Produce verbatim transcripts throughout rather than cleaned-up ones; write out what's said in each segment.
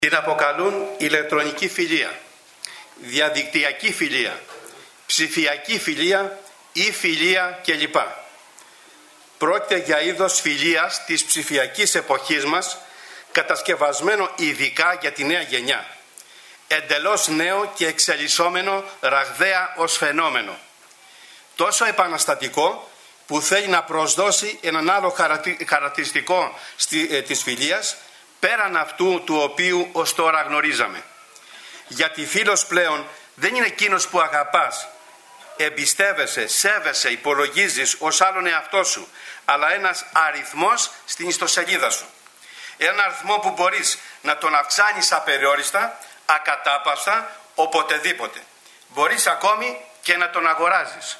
Την αποκαλούν ηλεκτρονική φιλία, διαδικτυακή φιλία, ψηφιακή φιλία ή φιλία κλπ. Πρόκειται για είδος φιλίας της ψηφιακής εποχής μας, κατασκευασμένο ειδικά για τη νέα γενιά. Εντελώς νέο και εξελισσόμενο ραγδαία ως φαινόμενο. Τόσο επαναστατικό που θέλει να προσδώσει έναν άλλο χαρακτηριστικό της φιλίας, πέραν αυτού του οποίου ως τώρα γνωρίζαμε. Γιατί φίλος πλέον δεν είναι εκείνος που αγαπάς, εμπιστεύεσαι, σέβεσαι, υπολογίζεις ως άλλον εαυτό σου, αλλά ένας αριθμός στην ιστοσελίδα σου. Ένα αριθμό που μπορείς να τον αυξάνεις απεριόριστα, ακατάπαυστα, οποτεδήποτε. Μπορείς ακόμη και να τον αγοράζεις.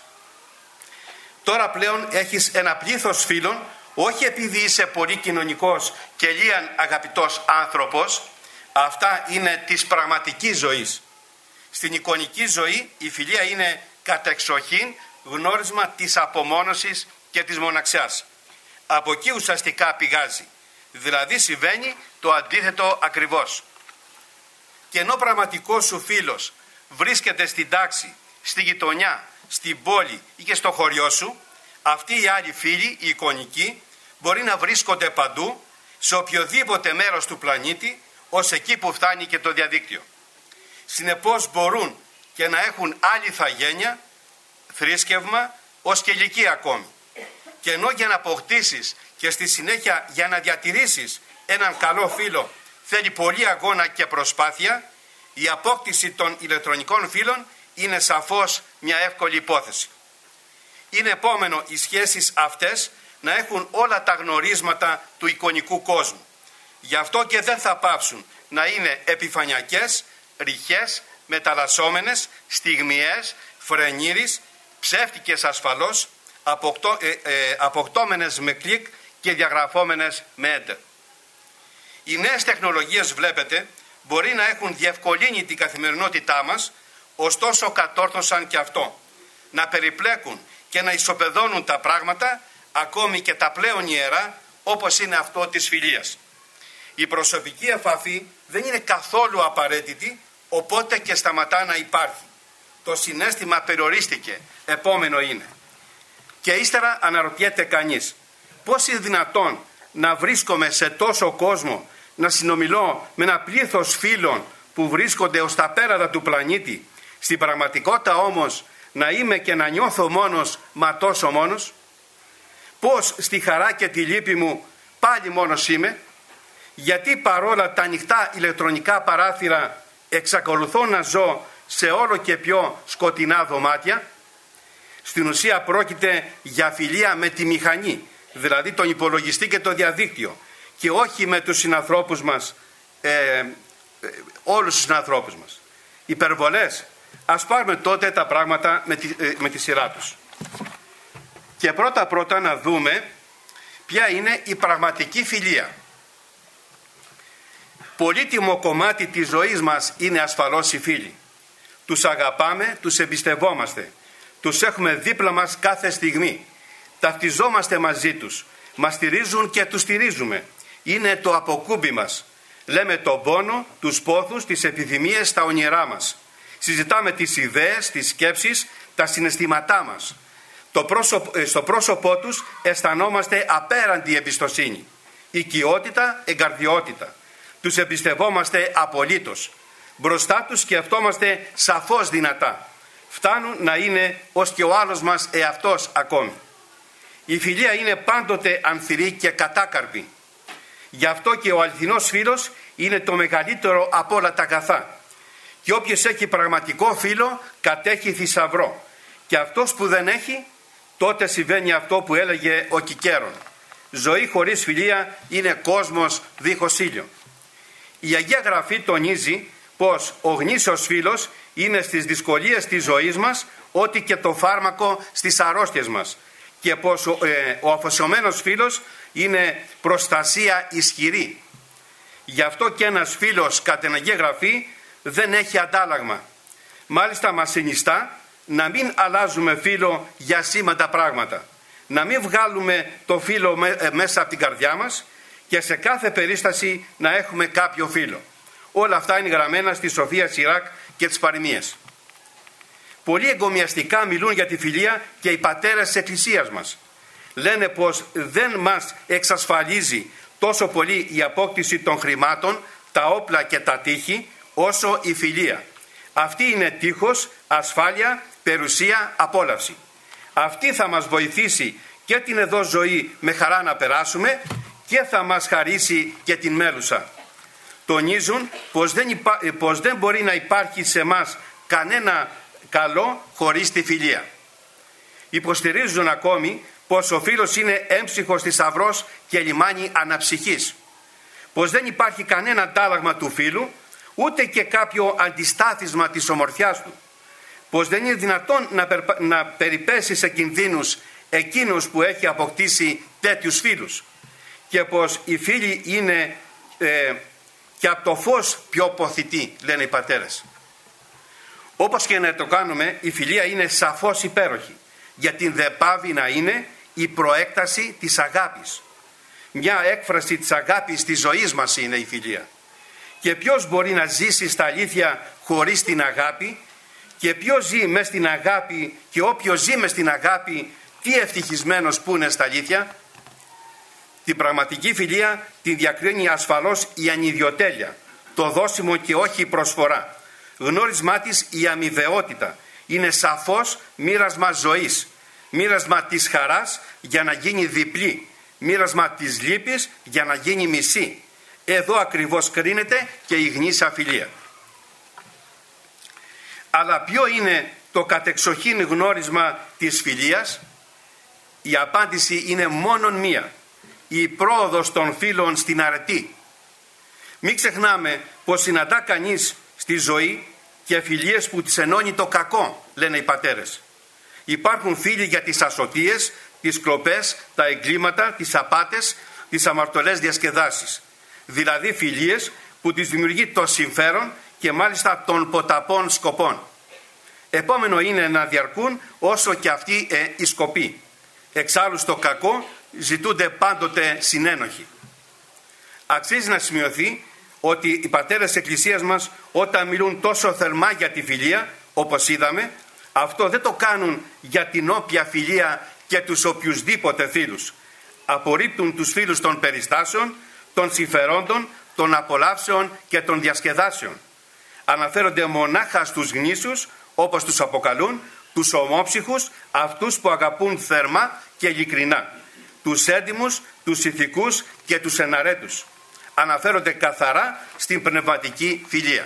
Τώρα πλέον έχεις ένα πλήθος φίλων, όχι επειδή είσαι πολύ κοινωνικός και λίαν αγαπητός άνθρωπος, αυτά είναι της πραγματικής ζωής. Στην εικονική ζωή η φιλία είναι κατεξοχήν γνώρισμα της απομόνωσης και της μοναξιάς. Από εκεί ουσιαστικά πηγάζει. Δηλαδή συμβαίνει το αντίθετο ακριβώς. Και ενώ πραγματικός σου φίλος βρίσκεται στην τάξη, στη γειτονιά, στην πόλη ή και στο χωριό σου, αυτοί οι άλλοι φίλοι, οι εικονικοί, μπορεί να βρίσκονται παντού, σε οποιοδήποτε μέρος του πλανήτη, ως εκεί που φτάνει και το διαδίκτυο. Συνεπώς μπορούν και να έχουν άλλη ηθαγένεια, θρήσκευμα, ως και ηλικία ακόμη. Και ενώ για να αποκτήσεις και στη συνέχεια για να διατηρήσεις έναν καλό φίλο θέλει πολύ αγώνα και προσπάθεια, η απόκτηση των ηλεκτρονικών φίλων είναι σαφώς μια εύκολη υπόθεση. Είναι επόμενο οι σχέσεις αυτές να έχουν όλα τα γνωρίσματα του εικονικού κόσμου. Γι' αυτό και δεν θα πάψουν να είναι επιφανειακές, ρηχές, μεταλλασσόμενες, στιγμιές, φρενήρεις, ψεύτικες ασφαλώς, αποκτώ, ε, ε, αποκτώμενες με κλικ και διαγραφόμενες με έντερ. Οι νέες τεχνολογίες, βλέπετε, μπορεί να έχουν διευκολύνει την καθημερινότητά μας, ωστόσο κατόρθωσαν και αυτό. Να περιπλέκουν και να ισοπεδώνουν τα πράγματα, ακόμη και τα πλέον ιερά, όπως είναι αυτό της φιλίας. Η προσωπική επαφή δεν είναι καθόλου απαραίτητη, οπότε και σταματά να υπάρχει. Το συναίσθημα περιορίστηκε, επόμενο είναι. Και ύστερα αναρωτιέται κανείς, πώς είναι δυνατόν να βρίσκομαι σε τόσο κόσμο, να συνομιλώ με ένα πλήθος φίλων που βρίσκονται ως τα πέρατα του πλανήτη, στην πραγματικότητα όμως να είμαι και να νιώθω μόνος, μα τόσο μόνος? Πώς στη χαρά και τη λύπη μου πάλι μόνος είμαι? Γιατί παρόλα τα ανοιχτά ηλεκτρονικά παράθυρα εξακολουθώ να ζω σε όλο και πιο σκοτεινά δωμάτια? Στην ουσία πρόκειται για φιλία με τη μηχανή, δηλαδή τον υπολογιστή και το διαδίκτυο, και όχι με τους συνανθρώπους μας, ε, ε, όλους τους συνανθρώπους μας. Υπερβολές. Ας πάρουμε τότε τα πράγματα με τη, ε, με τη σειρά τους. Και πρώτα πρώτα να δούμε ποια είναι η πραγματική φιλία. Πολύτιμο κομμάτι της ζωής μας είναι ασφαλώς οι φίλοι. Τους αγαπάμε, τους εμπιστευόμαστε. Τους έχουμε δίπλα μας κάθε στιγμή. Ταυτιζόμαστε μαζί τους. Μας στηρίζουν και τους στηρίζουμε. Είναι το αποκούμπι μας. Λέμε τον πόνο, τους πόθους, τις επιθυμίες, τα όνειρά μας. Συζητάμε τις ιδέες, τις σκέψεις, τα συναισθήματά μας. Το πρόσωπο, στο πρόσωπό τους αισθανόμαστε απέραντη εμπιστοσύνη. Οικειότητα, εγκαρδιότητα. Τους εμπιστευόμαστε απολύτως. Μπροστά τους σκεφτόμαστε σαφώς δυνατά. Φτάνουν να είναι ως και ο άλλος μας εαυτός ακόμη. Η φιλία είναι πάντοτε ανθυρή και κατάκαρπη. Γι' αυτό και ο αληθινός φίλος είναι το μεγαλύτερο από όλα τα αγαθά. Και όποιος έχει πραγματικό φίλο κατέχει θησαυρό. Και αυτός που δεν έχει, τότε συμβαίνει αυτό που έλεγε ο Κικέρον. Ζωή χωρίς φιλία είναι κόσμος δίχως ήλιο. Η Αγία Γραφή τονίζει πως ο γνήσιος φίλος είναι στις δυσκολίες της ζωής μας ό,τι και το φάρμακο στις αρρώστιες μας, και πως ο, ε, ο αφοσιωμένος φίλος είναι προστασία ισχυρή. Γι' αυτό και ένας φίλος κατά την Αγία Γραφή δεν έχει αντάλλαγμα. Μάλιστα μας συνιστά να μην αλλάζουμε φίλο για σήματα πράγματα, να μην βγάλουμε το φίλο μέσα από την καρδιά μας και σε κάθε περίσταση να έχουμε κάποιο φίλο. Όλα αυτά είναι γραμμένα στη Σοφία Σιράκ και τις παροιμίες. Πολύ εγκομιαστικά μιλούν για τη φιλία και οι πατέρες της Εκκλησίας μας. Λένε πως δεν μας εξασφαλίζει τόσο πολύ η απόκτηση των χρημάτων, τα όπλα και τα τείχη, όσο η φιλία. Αυτή είναι τείχος, ασφάλεια, περιουσία, απόλαυση. Αυτή θα μας βοηθήσει και την εδώ ζωή με χαρά να περάσουμε και θα μας χαρίσει και την μέλουσα. Τονίζουν πως δεν, υπά... πως δεν μπορεί να υπάρχει σε μας κανένα καλό χωρίς τη φιλία. Υποστηρίζουν ακόμη πως ο φίλος είναι έμψυχος θησαυρός και λιμάνι αναψυχής. Πως δεν υπάρχει κανένα αντάλλαγμα του φίλου, ούτε και κάποιο αντιστάθισμα της ομορφιάς του. Πως δεν είναι δυνατόν να, περπα... να περιπέσει σε κινδύνους εκείνους που έχει αποκτήσει τέτοιους φίλους. Και πως οι φίλοι είναι ε, και από το φως πιο ποθητοί, λένε οι πατέρες. Όπως και να το κάνουμε, η φιλία είναι σαφώς υπέροχη, γιατί δεν πάβει να είναι η προέκταση της αγάπης. Μια έκφραση της αγάπης της ζωής μας είναι η φιλία. Και ποιος μπορεί να ζήσει στα αλήθεια χωρίς την αγάπη, και ποιος ζει μες στην αγάπη, και όποιος ζει μες στην αγάπη, τι ευτυχισμένος που είναι στα αλήθεια. Την πραγματική φιλία την διακρίνει ασφαλώς η ανιδιοτέλεια, το δώσιμο και όχι η προσφορά. Γνώρισμά της η αμοιβαιότητα. Είναι σαφώς μοίρασμα ζωής, μοίρασμα της χαράς για να γίνει διπλή, μοίρασμα της λύπης για να γίνει μισή. Εδώ ακριβώς κρίνεται και η γνήσια φιλία. Αλλά ποιο είναι το κατεξοχήν γνώρισμα της φιλίας? Η απάντηση είναι μόνον μία: η πρόοδος των φίλων στην αρετή. Μην ξεχνάμε πως συναντά κανείς στη ζωή και φιλίες που τις ενώνει το κακό, λένε οι πατέρες. Υπάρχουν φίλοι για τις ασωτίες, τις κλοπές, τα εγκλήματα, τις απάτες, τις αμαρτωλές διασκεδάσεις. Δηλαδή φιλίες που τις δημιουργεί το συμφέρον και μάλιστα των ποταπών σκοπών. Επόμενο είναι να διαρκούν όσο και αυτή ε, η σκοπή. Εξάλλου στο κακό ζητούνται πάντοτε συνένοχοι. Αξίζει να σημειωθεί ότι οι πατέρες της Εκκλησίας μας, όταν μιλούν τόσο θερμά για τη φιλία, όπως είδαμε, αυτό δεν το κάνουν για την όποια φιλία και τους οποιουσδήποτε φίλους. Απορρίπτουν τους φίλους των περιστάσεων, των συμφερόντων, των απολαύσεων και των διασκεδάσεων. Αναφέρονται μονάχα στους γνήσιους, όπως τους αποκαλούν, τους ομόψυχους, αυτούς που αγαπούν θερμά και ειλικρινά, τους έντιμους, τους ηθικούς και τους εναρέτους. Αναφέρονται καθαρά στην πνευματική φιλία.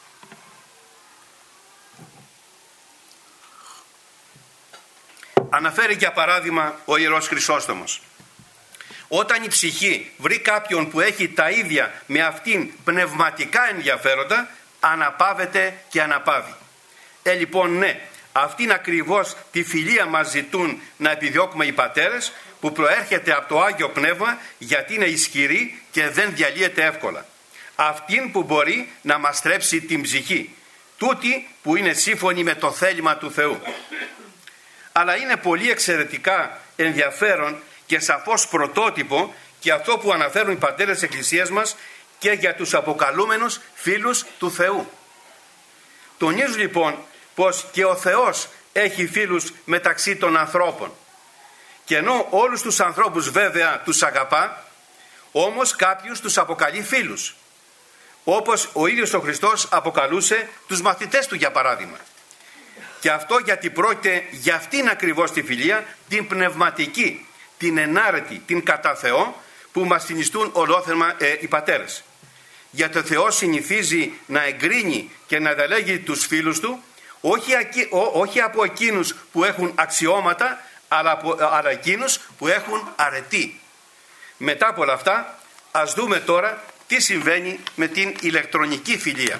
Αναφέρει για παράδειγμα ο Ιερός Χρυσόστομος: όταν η ψυχή βρει κάποιον που έχει τα ίδια με αυτήν πνευματικά ενδιαφέροντα, αναπαύεται και αναπαύει. Ε, λοιπόν, ναι, αυτήν ακριβώς τη φιλία μας ζητούν να επιδιώκουμε οι πατέρες, που προέρχεται από το Άγιο Πνεύμα, γιατί είναι ισχυρή και δεν διαλύεται εύκολα. Αυτήν που μπορεί να μας στρέψει την ψυχή, τούτη που είναι σύμφωνη με το θέλημα του Θεού. Αλλά είναι πολύ εξαιρετικά ενδιαφέρον και σαφώς πρωτότυπο και αυτό που αναφέρουν οι πατέρες της Εκκλησίας μας και για τους αποκαλούμενους φίλους του Θεού. Τονίζουν λοιπόν πως και ο Θεός έχει φίλους μεταξύ των ανθρώπων. Και ενώ όλους τους ανθρώπους βέβαια τους αγαπά, όμως κάποιους τους αποκαλεί φίλους. Όπως ο ίδιος ο Χριστός αποκαλούσε τους μαθητές του, για παράδειγμα. Και αυτό γιατί πρόκειται για αυτήν ακριβώς τη φιλία, την πνευματική, την ενάρετη, την κατά Θεό, που μας συνιστούν ολόθερμα ε, οι πατέρες. Γιατί ο Θεός συνηθίζει να εγκρίνει και να διαλέγει τους φίλους του, όχι, ακι, ό, όχι από εκείνους που έχουν αξιώματα, αλλά από αλλά εκείνους που έχουν αρετή. Μετά από όλα αυτά, ας δούμε τώρα τι συμβαίνει με την ηλεκτρονική φιλία.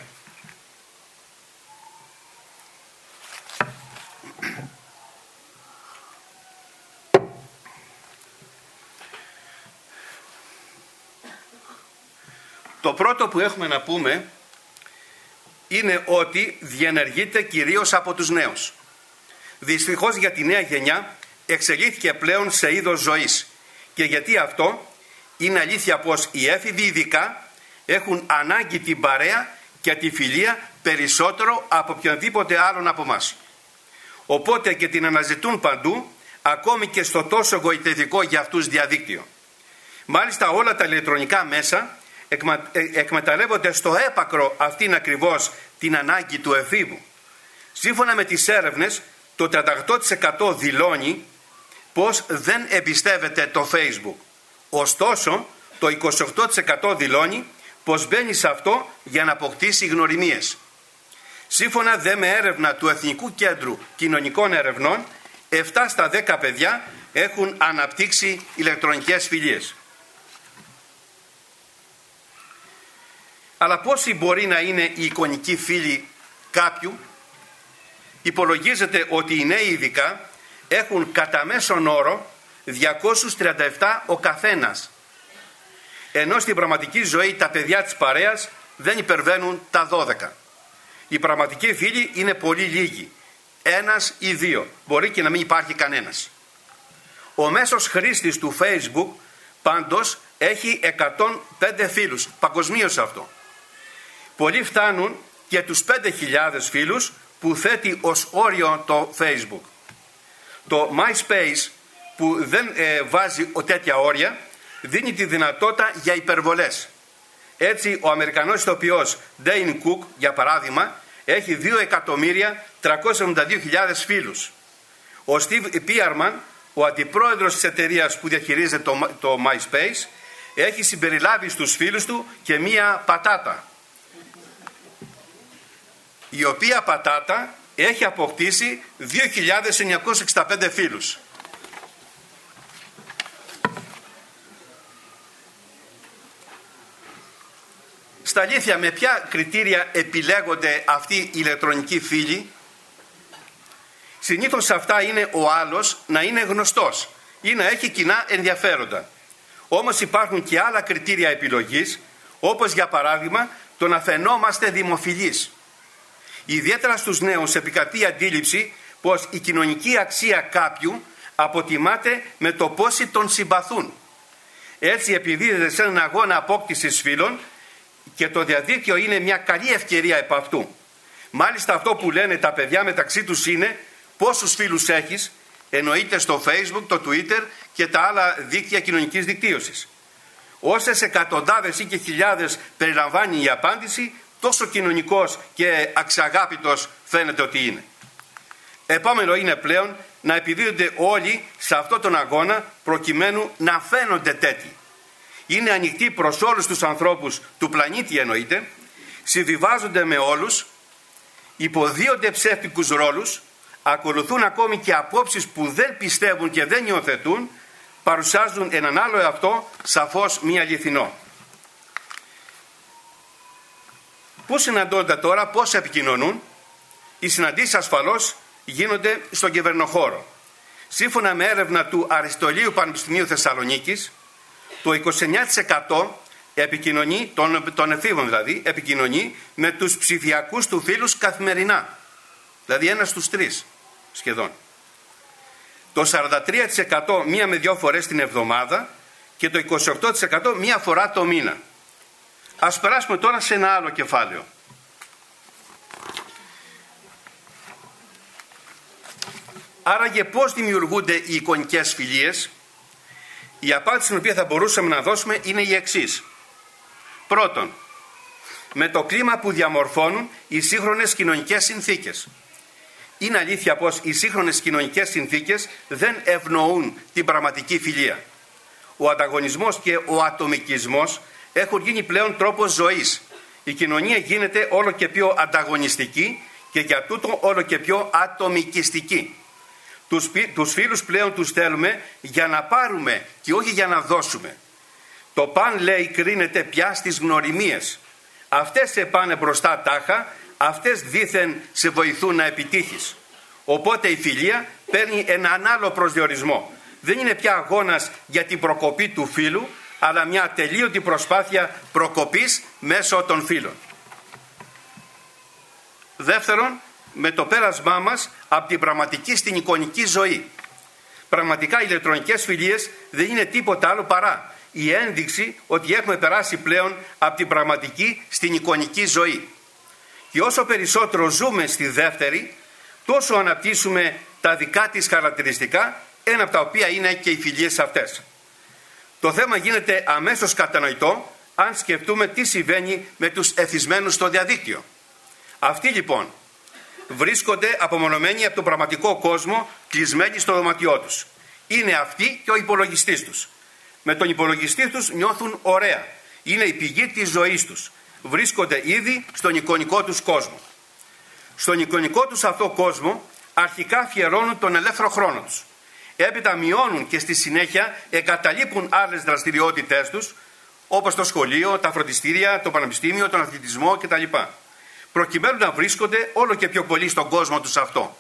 Το πρώτο που έχουμε να πούμε είναι ότι διενεργείται κυρίως από τους νέους. Δυστυχώς για τη νέα γενιά εξελίχθηκε πλέον σε είδος ζωής. Και γιατί αυτό? Είναι αλήθεια πως οι έφηβοι ειδικά έχουν ανάγκη την παρέα και τη φιλία περισσότερο από οποιονδήποτε άλλον από μας. Οπότε και την αναζητούν παντού, ακόμη και στο τόσο γοητευτικό για αυτούς διαδίκτυο. Μάλιστα όλα τα ηλεκτρονικά μέσα εκμα... εκμεταλλεύονται στο έπακρο αυτήν ακριβώς την ανάγκη του εφήβου. Σύμφωνα με τις έρευνες, το τριάντα οκτώ τοις εκατό δηλώνει πως δεν εμπιστεύεται το Facebook. Ωστόσο, το είκοσι οκτώ τοις εκατό δηλώνει πως μπαίνει σε αυτό για να αποκτήσει γνωριμίες. Σύμφωνα δε με έρευνα του Εθνικού Κέντρου Κοινωνικών Ερευνών, επτά στα δέκα παιδιά έχουν αναπτύξει ηλεκτρονικές φιλίες. Αλλά πόσοι μπορεί να είναι οι εικονικοί φίλοι κάποιου? Υπολογίζεται ότι οι νέοι ειδικά έχουν κατά μέσον όρο διακόσιους τριάντα επτά ο καθένας, ενώ στην πραγματική ζωή τα παιδιά της παρέας δεν υπερβαίνουν τα δώδεκα. Οι πραγματικοί φίλοι είναι πολύ λίγοι, ένας ή δύο, μπορεί και να μην υπάρχει κανένας. Ο μέσος χρήστης του Facebook πάντως έχει εκατόν πέντε φίλους, παγκοσμίως αυτό. Πολλοί φτάνουν και τους πέντε χιλιάδες φίλους που θέτει ως όριο το Facebook. Το MySpace, που δεν ε, βάζει ο τέτοια όρια, δίνει τη δυνατότητα για υπερβολές. Έτσι ο Αμερικανός ηθοποιός Dane Cook, για παράδειγμα, έχει δύο εκατομμύρια τριακόσιες εβδομήντα δύο χιλιάδες φίλους. Ο Steve Pierman, ο αντιπρόεδρος της εταιρείας που διαχειρίζεται το, το MySpace, έχει συμπεριλάβει στους φίλους του και μία πατάτα, η οποία πατάτα έχει αποκτήσει δύο χιλιάδες εννιακόσιους εξήντα πέντε φίλους. Στα αλήθεια, με ποια κριτήρια επιλέγονται αυτοί οι ηλεκτρονικοί φίλοι? Συνήθως αυτά είναι ο άλλος να είναι γνωστός ή να έχει κοινά ενδιαφέροντα. Όμως υπάρχουν και άλλα κριτήρια επιλογής, όπως για παράδειγμα το να φαινόμαστε δημοφιλείς. Ιδιαίτερα στους νέους επικρατεί η αντίληψη πως η κοινωνική αξία κάποιου αποτιμάται με το πόσοι τον συμπαθούν. Έτσι επιδίδεται σε έναν αγώνα απόκτησης φίλων και το διαδίκτυο είναι μια καλή ευκαιρία επ' αυτού. Μάλιστα αυτό που λένε τα παιδιά μεταξύ τους είναι πόσους φίλους έχεις, εννοείται στο Facebook, το Twitter και τα άλλα δίκτυα κοινωνικής δικτύωσης. Όσες εκατοντάδες ή και χιλιάδες περιλαμβάνει η απάντηση, τόσο κοινωνικός και αξιαγάπητος φαίνεται ότι είναι. Επόμενο είναι πλέον να επιδίδονται όλοι σε αυτόν τον αγώνα προκειμένου να φαίνονται τέτοιοι. Είναι ανοιχτοί προς όλους τους ανθρώπους του πλανήτη, εννοείται, συμβιβάζονται με όλους, υποδίονται ψεύτικους ρόλους, ακολουθούν ακόμη και απόψεις που δεν πιστεύουν και δεν υιοθετούν, παρουσιάζουν έναν άλλο εαυτό, σαφώς μη αληθινό. Πού συναντώνται τώρα, πώς επικοινωνούν? Οι συναντήσεις ασφαλώς γίνονται στον κυβερνοχώρο. Σύμφωνα με έρευνα του Αριστοτελείου Πανεπιστημίου Θεσσαλονίκης, το είκοσι εννέα τοις εκατό επικοινωνεί, των, των εφήβων δηλαδή, επικοινωνεί με τους ψηφιακούς του φίλους καθημερινά. Δηλαδή ένας στους τρεις σχεδόν. Το σαράντα τρία τοις εκατό μία με δυο φορές την εβδομάδα και το είκοσι οκτώ τοις εκατό μία φορά το μήνα. Ας περάσουμε τώρα σε ένα άλλο κεφάλαιο. Άραγε πώς δημιουργούνται οι εικονικές φιλίες? Η απάντηση την οποία θα μπορούσαμε να δώσουμε είναι η εξής. Πρώτον, με το κλίμα που διαμορφώνουν οι σύγχρονες κοινωνικές συνθήκες. Είναι αλήθεια πως οι σύγχρονες κοινωνικές συνθήκες δεν ευνοούν την πραγματική φιλία. Ο ανταγωνισμός και ο ατομικισμός έχουν γίνει πλέον τρόπος ζωής. Η κοινωνία γίνεται όλο και πιο ανταγωνιστική και για τούτο όλο και πιο ατομικιστική. Τους, τους φίλους πλέον τους θέλουμε για να πάρουμε και όχι για να δώσουμε. Το παν, λέει, κρίνεται πια στις γνωριμίες. Αυτές σε πάνε μπροστά τάχα, αυτές δήθεν σε βοηθούν να επιτύχεις. Οπότε η φιλία παίρνει έναν άλλο προσδιορισμό. Δεν είναι πια αγώνας για την προκοπή του φίλου, αλλά μια ατελείωτη προσπάθεια προκοπής μέσω των φίλων. Δεύτερον, με το πέρασμά μας από την πραγματική στην εικονική ζωή. Πραγματικά οι ηλεκτρονικές φιλίες δεν είναι τίποτα άλλο παρά η ένδειξη ότι έχουμε περάσει πλέον από την πραγματική στην εικονική ζωή. Και όσο περισσότερο ζούμε στη δεύτερη, τόσο αναπτύσσουμε τα δικά της χαρακτηριστικά, ένα από τα οποία είναι και οι φιλίες αυτές. Το θέμα γίνεται αμέσως κατανοητό αν σκεφτούμε τι συμβαίνει με τους εθισμένους στο διαδίκτυο. Αυτοί λοιπόν βρίσκονται απομονωμένοι από τον πραγματικό κόσμο, κλεισμένοι στο δωμάτιό τους. Είναι αυτοί και ο υπολογιστής τους. Με τον υπολογιστή τους νιώθουν ωραία. Είναι η πηγή της ζωής τους. Βρίσκονται ήδη στον εικονικό τους κόσμο. Στον εικονικό τους αυτό κόσμο αρχικά αφιερώνουν τον ελεύθερο χρόνο τους. Έπειτα μειώνουν και στη συνέχεια εγκαταλείπουν άλλες δραστηριότητές τους, όπως το σχολείο, τα φροντιστήρια, το πανεπιστήμιο, τον αθλητισμό κτλ. Προκειμένου να βρίσκονται όλο και πιο πολύ στον κόσμο τους αυτό.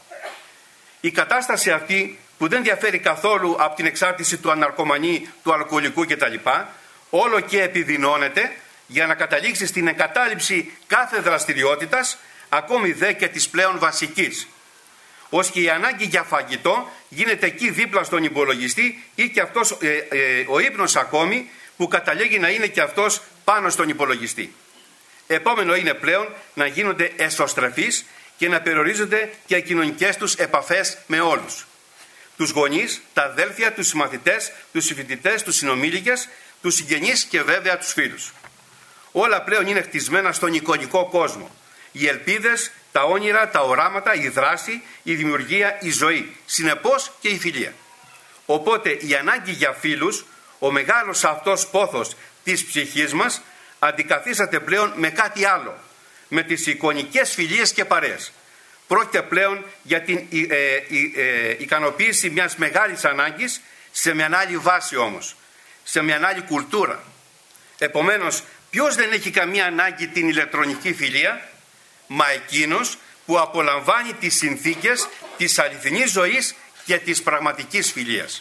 Η κατάσταση αυτή, που δεν διαφέρει καθόλου από την εξάρτηση του αναρκωμανή, του αλκοολικού κτλ., όλο και επιδεινώνεται για να καταλήξει στην εγκατάλειψη κάθε δραστηριότητας, ακόμη δε και της πλέον βασικής. Ως και η ανάγκη για φαγητό γίνεται εκεί δίπλα στον υπολογιστή ή και αυτός, ε, ε, ο ύπνος ακόμη, που καταλήγει να είναι και αυτός πάνω στον υπολογιστή. Επόμενο είναι πλέον να γίνονται εσωστρεφείς και να περιορίζονται και οι κοινωνικές τους επαφές με όλους. Τους γονείς, τα αδέλφια, τους συμμαθητές, τους συμφοιτητές, τους συνομήλικες, τους συγγενείς και βέβαια τους φίλους. Όλα πλέον είναι χτισμένα στον εικονικό κόσμο. Οι ελπίδες, τα όνειρα, τα οράματα, η δράση, η δημιουργία, η ζωή. Συνεπώς και η φιλία. Οπότε η ανάγκη για φίλους, ο μεγάλος αυτός πόθος της ψυχής μας, αντικαθίσταται πλέον με κάτι άλλο. Με τις εικονικές φιλίες και παρέες. Πρόκειται πλέον για την ε, ε, ε, ε, ικανοποίηση μιας μεγάλης ανάγκης σε μια άλλη βάση όμως. Σε μια άλλη κουλτούρα. Επομένως, ποιος δεν έχει καμία ανάγκη την ηλεκτρονική φιλία? Μα εκείνος που απολαμβάνει τις συνθήκες της αληθινής ζωής και της πραγματικής φιλίας.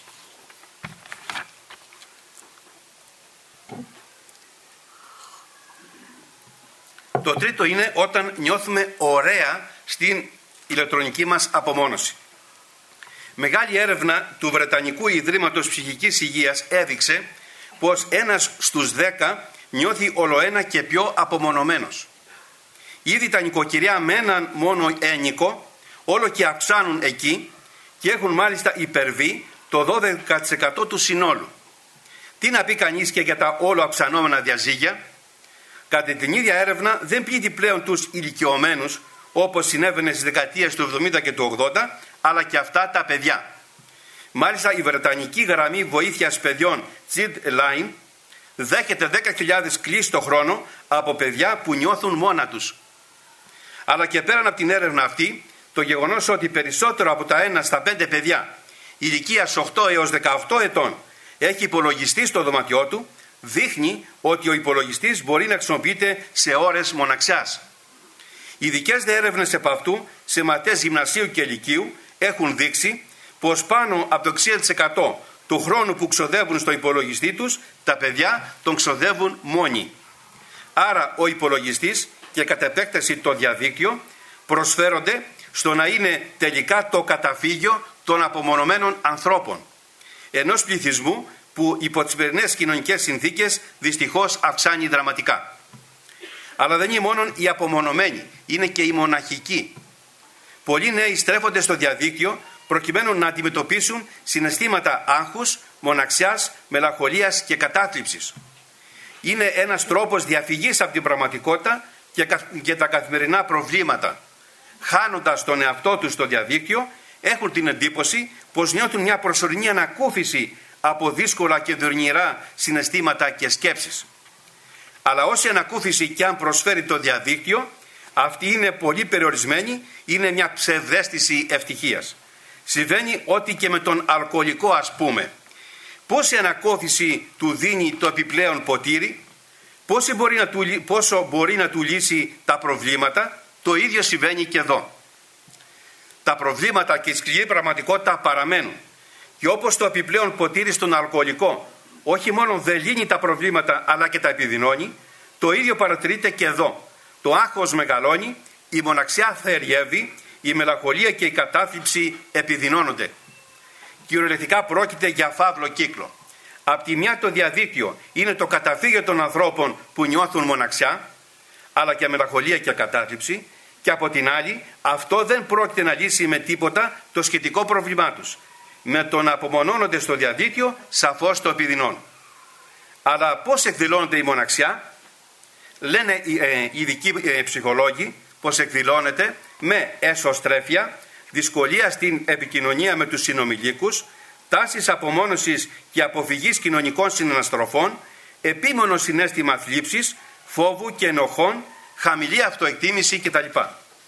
Το τρίτο είναι όταν νιώθουμε ωραία στην ηλεκτρονική μας απομόνωση. Μεγάλη έρευνα του Βρετανικού Ιδρύματος Ψυχικής Υγείας έδειξε πως ένας στους δέκα νιώθει ολοένα και πιο απομονωμένος. Ήδη τα νοικοκυριά με έναν μόνο ένοικο όλο και αυξάνουν εκεί και έχουν μάλιστα υπερβεί το δώδεκα τοις εκατό του συνόλου. Τι να πει κανείς και για τα όλο αυξανόμενα διαζύγια? Κατά την ίδια έρευνα δεν πλήττει πλέον τους ηλικιωμένους, όπως συνέβαινε στις δεκαετίες του εβδομήντα και του ογδόντα, αλλά και αυτά τα παιδιά. Μάλιστα η Βρετανική Γραμμή Βοήθειας Παιδιών Childline δέχεται δέκα χιλιάδες κλήσεις το χρόνο από παιδιά που νιώθουν μόνα τους. Αλλά και πέραν από την έρευνα αυτή, το γεγονός ότι περισσότερο από τα ένα στα πέντε παιδιά ηλικίας οκτώ έως δεκαοκτώ ετών έχει υπολογιστή στο δωμάτιό του, δείχνει ότι ο υπολογιστής μπορεί να χρησιμοποιείται σε ώρες μοναξιάς. Ειδικές δε έρευνες επ' αυτού σε μαθητές γυμνασίου και λυκείου έχουν δείξει πως πάνω από το εξήντα τοις εκατό του χρόνου που ξοδεύουν στο υπολογιστή τους, τα παιδιά τον ξοδεύουν μόνοι. Άρα ο υπολογιστής και κατ' επέκταση το διαδίκτυο προσφέρονται στο να είναι τελικά το καταφύγιο των απομονωμένων ανθρώπων, ενός πληθυσμού που υπό τις σημερινές κοινωνικές συνθήκες δυστυχώς αυξάνει δραματικά. Αλλά δεν είναι μόνο οι απομονωμένοι, είναι και οι μοναχικοί. Πολλοί νέοι στρέφονται στο διαδίκτυο προκειμένου να αντιμετωπίσουν συναισθήματα άγχους, μοναξιάς, μελαγχολίας και κατάθλιψης. Είναι ένας τρόπος διαφυγής από την πραγματικότητα και τα καθημερινά προβλήματα. Χάνοντας τον εαυτό τους στο διαδίκτυο, έχουν την εντύπωση πως νιώθουν μια προσωρινή ανακούφιση από δύσκολα και δορνηρά συναισθήματα και σκέψεις. Αλλά όση ανακούφιση και αν προσφέρει το διαδίκτυο, αυτή είναι πολύ περιορισμένη, είναι μια ψευδαίσθηση ευτυχίας. Συμβαίνει ότι και με τον αλκοολικό, ας πούμε. Πόση ανακούφιση του δίνει το επιπλέον ποτήρι, πόσο μπορεί να του, πόσο μπορεί να του λύσει τα προβλήματα, το ίδιο συμβαίνει και εδώ. Τα προβλήματα και η σκληρή πραγματικότητα παραμένουν. Και όπως το επιπλέον ποτήρι στον αλκοολικό όχι μόνο δεν λύνει τα προβλήματα αλλά και τα επιδεινώνει, το ίδιο παρατηρείται και εδώ. Το άγχος μεγαλώνει, η μοναξιά θεριεύει, η μελαγχολία και η κατάθλιψη επιδεινώνονται. Κυριολεκτικά πρόκειται για φαύλο κύκλο. Απ' τη μια το διαδίκτυο είναι το καταφύγιο των ανθρώπων που νιώθουν μοναξιά, αλλά και μελαγχολία και κατάθλιψη, Και από την άλλη, αυτό δεν πρόκειται να λύσει με τίποτα το σχετικό πρόβλημά τους. Με το να απομονώνονται στο διαδίκτυο, σαφώς το επιδεινώνουν. Αλλά πώς εκδηλώνεται η μοναξιά? Λένε οι ειδικοί ψυχολόγοι πως εκδηλώνεται με εσωστρέφεια, δυσκολία στην επικοινωνία με τους συνομιλίκους, τάσεις απομόνωσης και αποφυγής κοινωνικών συναναστροφών, επίμονο συναίσθημα θλίψης, φόβου και ενοχών, χαμηλή αυτοεκτίμηση κτλ.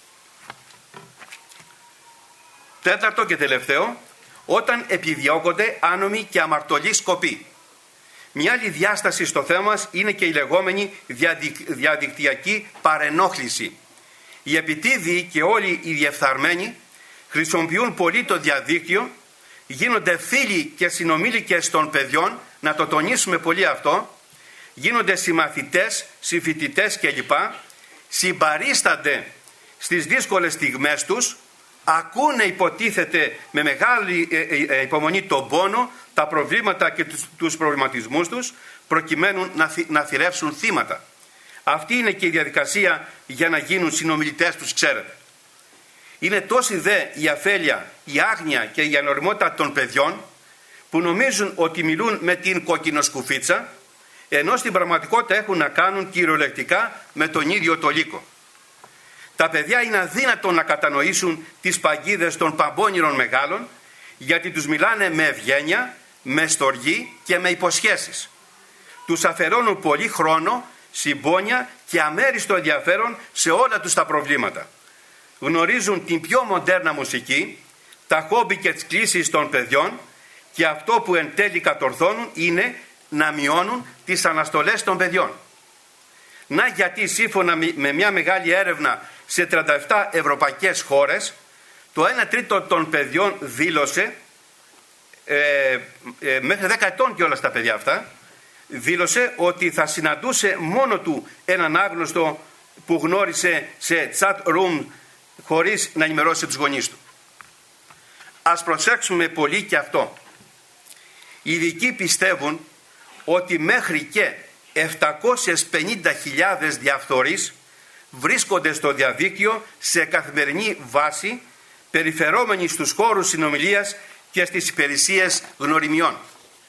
Τέταρτο και τελευταίο, όταν επιδιώκονται άνομοι και αμαρτωλοί σκοποί. Μια άλλη διάσταση στο θέμα μας είναι και η λεγόμενη διαδικτυακή παρενόχληση. Οι επιτίδιοι και όλοι οι διεφθαρμένοι χρησιμοποιούν πολύ το διαδίκτυο, γίνονται φίλοι και συνομήλικες των παιδιών, να το τονίσουμε πολύ αυτό, γίνονται συμμαθητές, συμφοιτητές κλπ. Συμπαρίστανται στις δύσκολες στιγμές τους, ακούνε υποτίθεται με μεγάλη υπομονή τον πόνο, τα προβλήματα και τους προβληματισμούς τους, προκειμένου να, θυ, να θυρεύσουν θύματα. Αυτή είναι και η διαδικασία για να γίνουν συνομιλητές τους, ξέρετε. Είναι τόση δε η αφέλεια, η άγνοια και η ανοριμότητα των παιδιών που νομίζουν ότι μιλούν με την κοκκινοσκουφίτσα, ενώ στην πραγματικότητα έχουν να κάνουν κυριολεκτικά με τον ίδιο το λύκο. Τα παιδιά είναι αδύνατο να κατανοήσουν τις παγίδες των παμπώνυρων μεγάλων, γιατί τους μιλάνε με ευγένεια, με στοργή και με υποσχέσεις. Τους αφαιρώνουν πολύ χρόνο, συμπόνια και αμέριστο ενδιαφέρον σε όλα τους τα προβλήματα. Γνωρίζουν την πιο μοντέρνα μουσική, τα χόμπι και τις κλήσεις των παιδιών, και αυτό που εν τέλει κατορθώνουν είναι να μειώνουν τις αναστολές των παιδιών. Να γιατί σύμφωνα με μια μεγάλη έρευνα σε τριάντα επτά ευρωπαϊκές χώρες, το ένα τρίτο των παιδιών δήλωσε, ε, ε, μέχρι δέκα ετών κιόλας τα παιδιά αυτά, δήλωσε ότι θα συναντούσε μόνο του έναν άγνωστο που γνώρισε σε chat room χωρίς να ενημερώσει τους γονείς του. Ας προσέξουμε πολύ και αυτό. Οι ειδικοί πιστεύουν ότι μέχρι και επτακόσιες πενήντα χιλιάδες διαφθορείς βρίσκονται στο διαδίκτυο σε καθημερινή βάση, περιφερόμενοι στους χώρους συνομιλίας και στις υπηρεσίες γνωριμιών.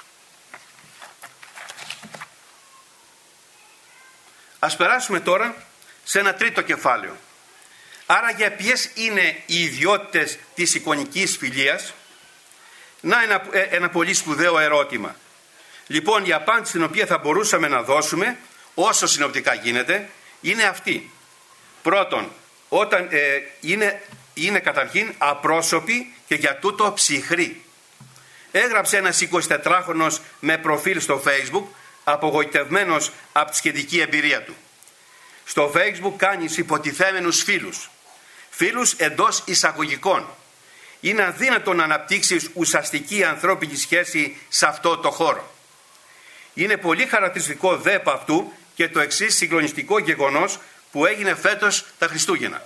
Ας περάσουμε τώρα σε ένα τρίτο κεφάλαιο. Άρα για ποιες είναι οι ιδιότητες της εικονικής φιλίας? Να ένα, ένα πολύ σπουδαίο ερώτημα. Λοιπόν, η απάντηση την οποία θα μπορούσαμε να δώσουμε, όσο συνοπτικά γίνεται, είναι αυτή. Πρώτον, όταν, ε, είναι, είναι καταρχήν απρόσωπη και για τούτο ψυχρή. Έγραψε ένας εικοσιτετράχρονος με προφίλ στο Facebook, απογοητευμένος από τη σχετική εμπειρία του. Στο Facebook κάνεις υποτιθέμενους φίλους. Φίλους εντός εισαγωγικών. Είναι αδύνατο να αναπτύξεις ουσιαστική ανθρώπινη σχέση σε αυτό το χώρο. Είναι πολύ χαρακτηριστικό δε από αυτού και το εξής συγκλονιστικό γεγονός που έγινε φέτος τα Χριστούγεννα.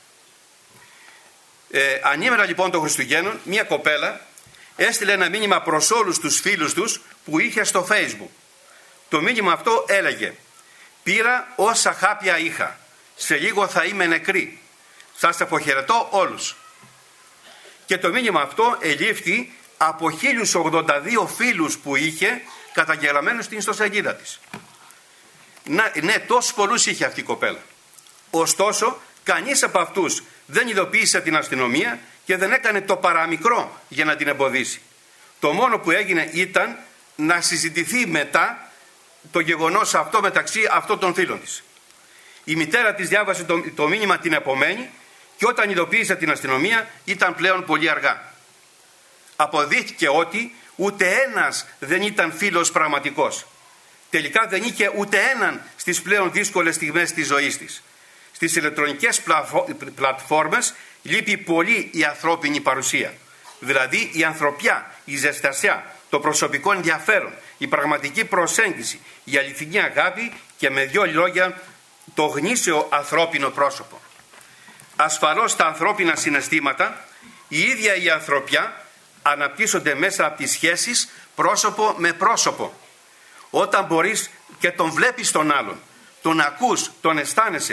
Ε, ανήμερα λοιπόν των Χριστουγέννων, μια κοπέλα έστειλε ένα μήνυμα προς όλους τους φίλους τους που είχε στο Facebook. Το μήνυμα αυτό έλεγε: «Πήρα όσα χάπια είχα. Σε λίγο θα είμαι νεκρή. Σας αποχαιρετώ όλους». Και το μήνυμα αυτό ελήφθη από χίλιους ογδόντα δύο φίλους που είχε καταγεγραμμένους στην ιστοσελίδα της. Να, ναι, τόσους πολλούς είχε αυτή η κοπέλα. Ωστόσο, κανείς από αυτούς δεν ειδοποίησε την αστυνομία και δεν έκανε το παραμικρό για να την εμποδίσει. Το μόνο που έγινε ήταν να συζητηθεί μετά το γεγονός αυτό μεταξύ αυτών των φίλων της. Η μητέρα της διάβασε το, το μήνυμα την επομένη και όταν ειδοποίησε την αστυνομία ήταν πλέον πολύ αργά. Αποδείχθηκε ότι ούτε ένας δεν ήταν φίλος πραγματικός. Τελικά δεν είχε ούτε έναν στις πλέον δύσκολες στιγμές της ζωής της. Στις ηλεκτρονικές πλατφόρμες λείπει πολύ η ανθρώπινη παρουσία. Δηλαδή η ανθρωπιά, η ζεστασιά, το προσωπικό ενδιαφέρον, η πραγματική προσέγγιση, η αληθινή αγάπη και με δυο λόγια το γνήσιο ανθρώπινο πρόσωπο. Ασφαλώς τα ανθρώπινα συναισθήματα, η ίδια η ανθρωπιά, αναπτύσσονται μέσα από τις σχέσεις πρόσωπο με πρόσωπο. Όταν μπορείς και τον βλέπεις τον άλλον, τον ακούς, τον αισθάνεσαι,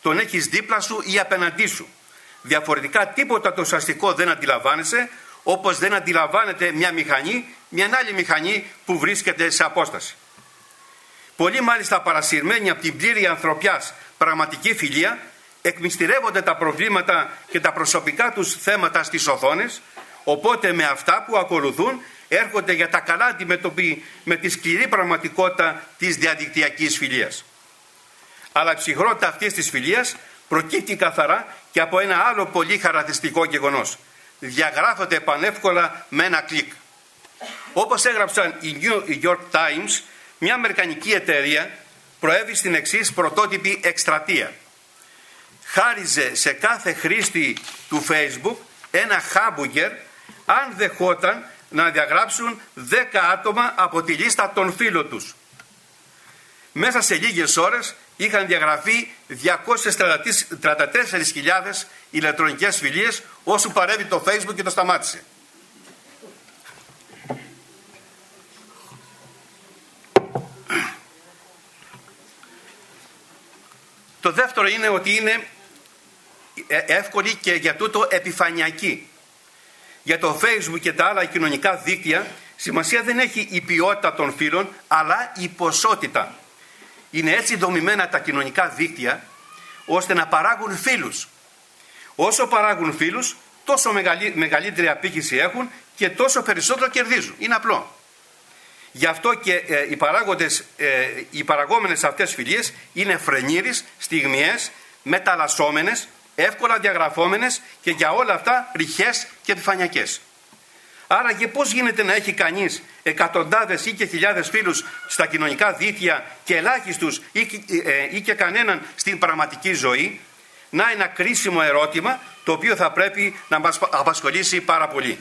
τον έχεις δίπλα σου ή απέναντί σου. Διαφορετικά τίποτα το ουσιαστικό δεν αντιλαμβάνεσαι, όπως δεν αντιλαμβάνεται μια μηχανή, μια άλλη μηχανή που βρίσκεται σε απόσταση. Πολλοί μάλιστα παρασυρμένοι από την πλήρη ανθρωπιάς πραγματική φιλία, εκμυστηρεύονται τα προβλήματα και τα προσωπικά τους θέματα στις οθόνες, οπότε με αυτά που ακολουθούν έρχονται για τα καλά αντιμετωπί με τη σκληρή πραγματικότητα της διαδικτυακής φιλίας. Αλλά η ψυχρότητα αυτής της φιλίας προκύπτει καθαρά και από ένα άλλο πολύ χαρακτηριστικό γεγονός. Διαγράφεται πανεύκολα με ένα κλικ. Όπως έγραψαν οι New York Times, μια αμερικανική εταιρεία προέβη στην εξής πρωτότυπη εκστρατεία. Χάριζε σε κάθε χρήστη του Facebook ένα χάμπουργκερ αν δεχόταν να διαγράψουν δέκα άτομα από τη λίστα των φίλων τους. Μέσα σε λίγες ώρες είχαν διαγραφεί διακόσιες τριάντα τέσσερις χιλιάδες ηλεκτρονικές φιλίες, όσο παρέβη το Facebook και το σταμάτησε. Το δεύτερο είναι ότι είναι εύκολη και για τούτο επιφανειακή. Για το Facebook και τα άλλα κοινωνικά δίκτυα σημασία δεν έχει η ποιότητα των φίλων, αλλά η ποσότητα. Είναι έτσι δομημένα τα κοινωνικά δίκτυα ώστε να παράγουν φίλους. Όσο παράγουν φίλους, τόσο μεγαλύ, μεγαλύτερη απήχηση έχουν και τόσο περισσότερο κερδίζουν. Είναι απλό. Γι' αυτό και ε, οι, παράγοντες, ε, οι παραγόμενες αυτές φιλίες είναι φρενήρεις, στιγμιές, μεταλλασσόμενες, εύκολα διαγραφόμενες και για όλα αυτά ρηχές και επιφανειακές. Άρα και πώς γίνεται να έχει κανείς εκατοντάδες ή και χιλιάδες φίλους στα κοινωνικά δίκτυα και ελάχιστους ή, ε, ή και κανέναν στην πραγματική ζωή? Να ένα κρίσιμο ερώτημα το οποίο θα πρέπει να μας απασχολήσει πάρα πολύ.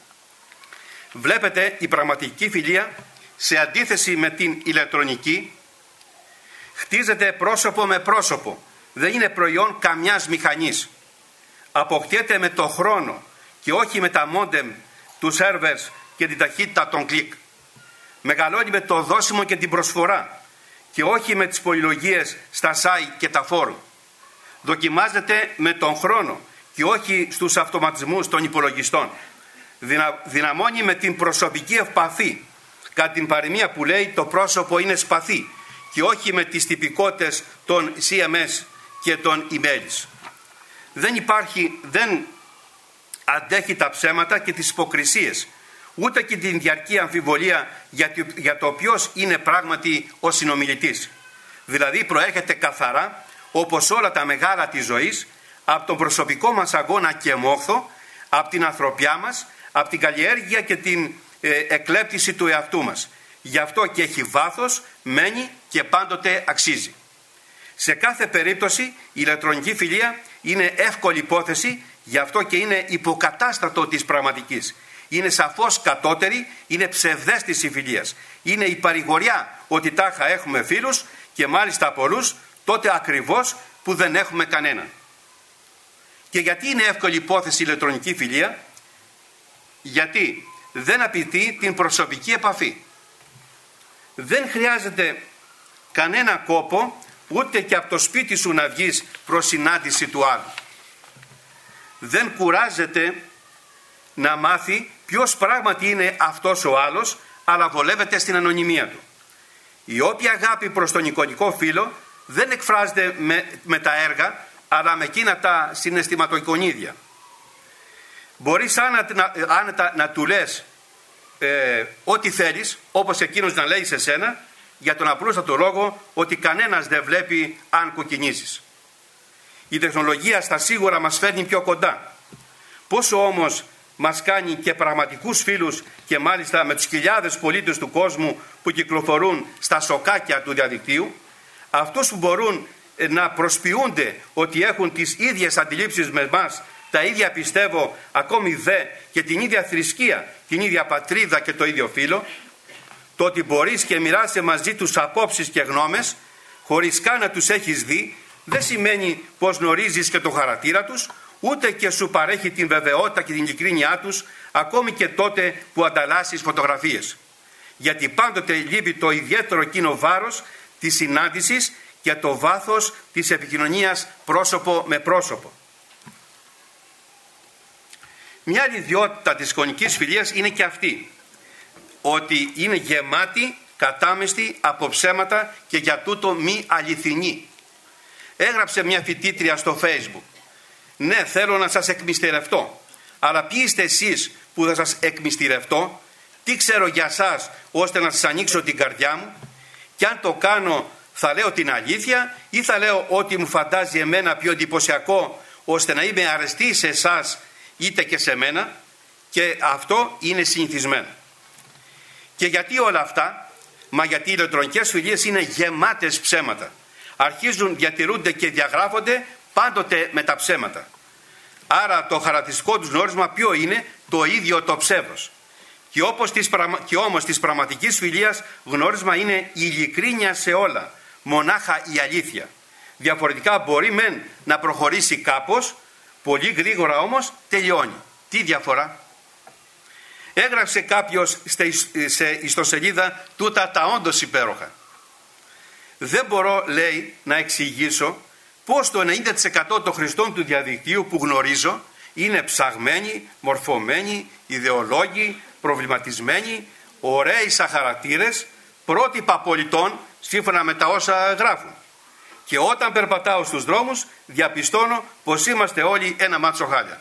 Βλέπετε, η πραγματική φιλία σε αντίθεση με την ηλεκτρονική χτίζεται πρόσωπο με πρόσωπο. Δεν είναι προϊόν καμιάς μηχανής. Αποκτιέται με το χρόνο και όχι με τα μόντεμ του σερβερς και την ταχύτητα των κλικ. Μεγαλώνει με το δώσιμο και την προσφορά και όχι με τις πολυλογίες στα site και τα φόρουμ. Δοκιμάζεται με τον χρόνο και όχι στους αυτοματισμούς των υπολογιστών. Δυνα, δυναμώνει με την προσωπική επαφή, κατά την παροιμία που λέει το πρόσωπο είναι σπαθί, και όχι με τις τυπικότητες των σι εμ ες και των emails. Δεν υπάρχει, δεν αντέχει τα ψέματα και τις υποκρισίες, ούτε και την διαρκή αμφιβολία για το ποιος είναι πράγματι ο συνομιλητής. Δηλαδή προέρχεται καθαρά, όπως όλα τα μεγάλα της ζωής, από τον προσωπικό μας αγώνα και μόχθο, από την ανθρωπιά μας, από την καλλιέργεια και την ε, εκλέπτηση του εαυτού μας. Γι' αυτό και έχει βάθος, μένει και πάντοτε αξίζει. Σε κάθε περίπτωση η ηλεκτρονική φιλία είναι εύκολη υπόθεση, γι' αυτό και είναι υποκατάστατο της πραγματικής. Είναι σαφώς κατώτερη, είναι ψευδαίσθηση φιλίας. Είναι η παρηγοριά ότι τάχα έχουμε φίλους και μάλιστα πολλούς, τότε ακριβώς που δεν έχουμε κανέναν. Και γιατί είναι εύκολη υπόθεση η ηλεκτρονική φιλία? Γιατί δεν απαιτεί την προσωπική επαφή. Δεν χρειάζεται κανένα κόπο ούτε και από το σπίτι σου να βγεις προς συνάντηση του άλλου. Δεν κουράζεται να μάθει ποιος πράγματι είναι αυτός ο άλλος, αλλά βολεύεται στην ανωνυμία του. Η όποια αγάπη προς τον εικονικό φίλο δεν εκφράζεται με, με τα έργα, αλλά με εκείνα τα συναισθηματοεικονίδια. Μπορείς άνετα, άνετα να του λες ε, ό,τι θέλεις, όπως εκείνος να λέει σε σένα, για τον απλούστατο λόγο ότι κανένας δεν βλέπει αν κοκκινίζεις. Η τεχνολογία στα σίγουρα μας φέρνει πιο κοντά. Πόσο όμως μας κάνει και πραγματικούς φίλους, και μάλιστα με τους χιλιάδες πολίτες του κόσμου που κυκλοφορούν στα σοκάκια του διαδικτύου, αυτούς που μπορούν να προσποιούνται ότι έχουν τις ίδιες αντιλήψεις με εμάς, τα ίδια πιστεύω, ακόμη δε και την ίδια θρησκεία, την ίδια πατρίδα και το ίδιο φύλο, το ότι μπορείς και μοιράσαι μαζί τους απόψεις και γνώμες χωρίς καν να τους έχεις δει, δεν σημαίνει πως γνωρίζεις και το χαρακτήρα τους, ούτε και σου παρέχει την βεβαιότητα και την ειλικρίνειά τους, ακόμη και τότε που ανταλλάσσεις φωτογραφίες. Γιατί πάντοτε λείπει το ιδιαίτερο εκείνο βάρος της συνάντησης και το βάθος της επικοινωνίας πρόσωπο με πρόσωπο. Μια άλλη ιδιότητα της εικονικής φιλίας είναι και αυτή, ότι είναι γεμάτη, κατάμεστη από ψέματα και για τούτο μη αληθινή. Έγραψε μια φοιτήτρια στο Facebook: ναι, θέλω να σας εκμυστηρευτώ, αλλά ποιοι είστε εσείς που θα σας εκμυστηρευτώ? Τι ξέρω για σας ώστε να σας ανοίξω την καρδιά μου? Και αν το κάνω, θα λέω την αλήθεια ή θα λέω ό,τι μου φαντάζει εμένα πιο εντυπωσιακό, ώστε να είμαι αρεστή σε εσάς είτε και σε μένα? Και αυτό είναι συνηθισμένο. Και γιατί όλα αυτά? Μα γιατί οι ηλεκτρονικές φιλίες είναι γεμάτες ψέματα. Αρχίζουν, διατηρούνται και διαγράφονται πάντοτε με τα ψέματα. Άρα το χαρακτηριστικό τους γνώρισμα ποιο είναι? Το ίδιο το ψεύδος. Και, όπως της πραγμα... και όμως της πραγματικής φιλίας γνώρισμα είναι η ειλικρίνεια σε όλα, μονάχα η αλήθεια. Διαφορετικά μπορεί μεν να προχωρήσει κάπως, πολύ γρήγορα όμως τελειώνει. Τι διαφορά? Έγραψε κάποιος σε ιστοσελίδα τούτα τα όντως υπέροχα. Δεν μπορώ, λέει, να εξηγήσω πως το ενενήντα τοις εκατό των χρηστών του διαδικτύου που γνωρίζω είναι ψαγμένοι, μορφωμένοι, ιδεολόγοι, προβληματισμένοι, ωραίοι σαν χαρακτήρες, πρότυπα πολιτών σύμφωνα με τα όσα γράφουν. Και όταν περπατάω στους δρόμους διαπιστώνω πως είμαστε όλοι ένα μάτσο χάλια.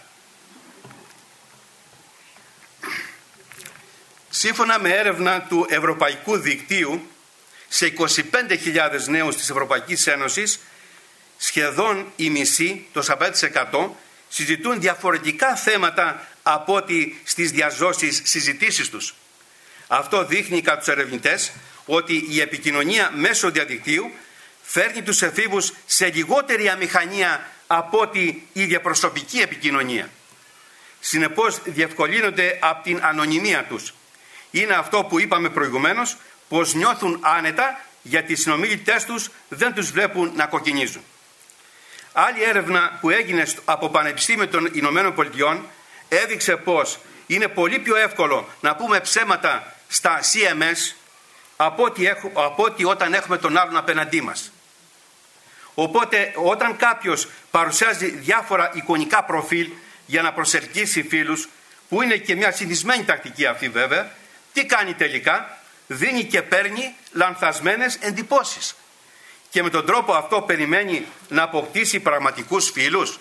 Σύμφωνα με έρευνα του Ευρωπαϊκού Δικτύου, σε είκοσι πέντε χιλιάδες νέους της Ευρωπαϊκής Ένωσης, σχεδόν οι μισοί, το σαράντα πέντε τοις εκατό, συζητούν διαφορετικά θέματα από ότι στις διαζώσεις συζητήσεις τους. Αυτό δείχνει κατά τους ερευνητές ότι η επικοινωνία μέσω διαδικτύου φέρνει τους εφήβους σε λιγότερη αμηχανία από ότι η διαπροσωπική επικοινωνία. Συνεπώς διευκολύνονται από την ανωνυμία τους. Είναι αυτό που είπαμε προηγουμένως, πως νιώθουν άνετα γιατί οι συνομιλητές τους δεν τους βλέπουν να κοκκινίζουν. Άλλη έρευνα που έγινε από Πανεπιστήμιο των Ηνωμένων Πολιτειών έδειξε πως είναι πολύ πιο εύκολο να πούμε ψέματα στα σι εμ ες από ότι, έχουμε, από ότι όταν έχουμε τον άλλον απέναντί μας. Οπότε όταν κάποιος παρουσιάζει διάφορα εικονικά προφίλ για να προσελκύσει φίλους, που είναι και μια συνηθισμένη τακτική αυτή βέβαια, τι κάνει τελικά? Δίνει και παίρνει λανθασμένες εντυπώσεις. Και με τον τρόπο αυτό περιμένει να αποκτήσει πραγματικούς φίλους.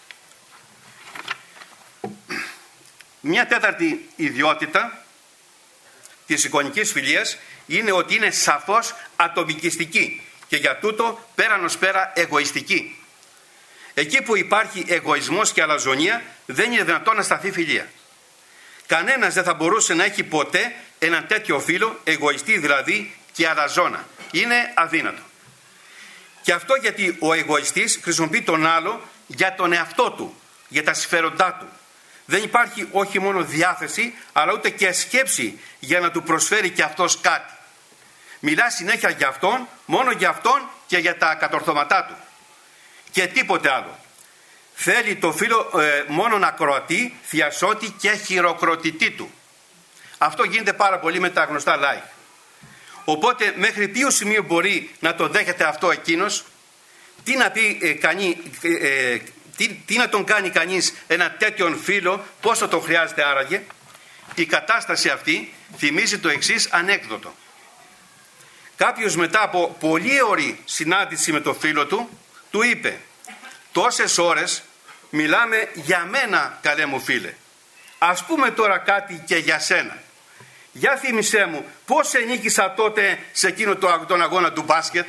Μια τέταρτη ιδιότητα της εικονικής φιλίας είναι ότι είναι σαφώς ατομικιστική και για τούτο πέραν ως πέρα εγωιστική. Εκεί που υπάρχει εγωισμός και αλαζονία δεν είναι δυνατόν να σταθεί φιλία. Κανένας δεν θα μπορούσε να έχει ποτέ έναν τέτοιο φίλο, εγωιστή δηλαδή και αλαζόνα. Είναι αδύνατο. Και αυτό γιατί ο εγωιστής χρησιμοποιεί τον άλλο για τον εαυτό του, για τα συμφέροντά του. Δεν υπάρχει όχι μόνο διάθεση, αλλά ούτε και σκέψη για να του προσφέρει και αυτός κάτι. Μιλά συνέχεια για αυτόν, μόνο για αυτόν και για τα κατορθώματά του. Και τίποτε άλλο. Θέλει το φίλο ε, μόνο να ακροατεί, θειασότη και χειροκροτητή του. Αυτό γίνεται πάρα πολύ με τα γνωστά like. Οπότε μέχρι ποιο σημείο μπορεί να το δέχεται αυτό εκείνος? Τι να, πει, ε, κανεί, ε, ε, τι, τι να τον κάνει κανείς ένα τέτοιον φίλο? Πόσο το χρειάζεται άραγε? Η κατάσταση αυτή θυμίζει το εξής ανέκδοτο. Κάποιος μετά από πολύ ωρή συνάντηση με το φίλο του, του είπε: τόσες ώρες μιλάμε για μένα, καλέ μου φίλε. Ας πούμε τώρα κάτι και για σένα. Για θύμισέ μου, πώς σε νίκησα τότε σε εκείνο το, τον αγώνα του μπάσκετ?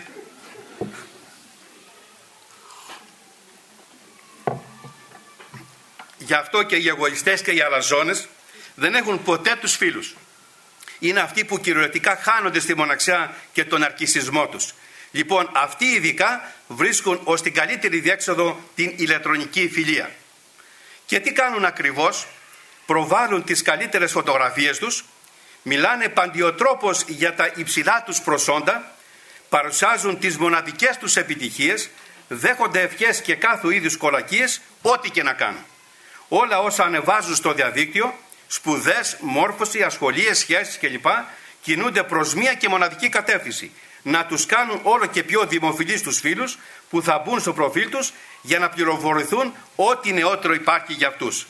Γι' αυτό και οι εγωιστές και οι αλαζόνες δεν έχουν ποτέ τους φίλους. Είναι αυτοί που κυριολεκτικά χάνονται στη μοναξιά και τον αρκισισμό τους. Λοιπόν, αυτοί ειδικά βρίσκουν ως την καλύτερη διέξοδο την ηλεκτρονική φιλία. Και τι κάνουν ακριβώς? Προβάλλουν τις καλύτερες φωτογραφίες τους, μιλάνε παντιοτρόπως για τα υψηλά τους προσόντα, παρουσιάζουν τις μοναδικές τους επιτυχίες, δέχονται ευχές και κάθε είδους κολακίες, ό,τι και να κάνουν. Όλα όσα ανεβάζουν στο διαδίκτυο, σπουδές, μόρφωση, ασχολίες, σχέσεις κλπ. Κινούνται προς μία και μοναδική κατεύθυνση. να τους κάνουν όλο και πιο δημοφιλείς τους φίλους που θα μπουν στο προφίλ τους για να πληροφορηθούν ό,τι νεότερο υπάρχει για αυτούς.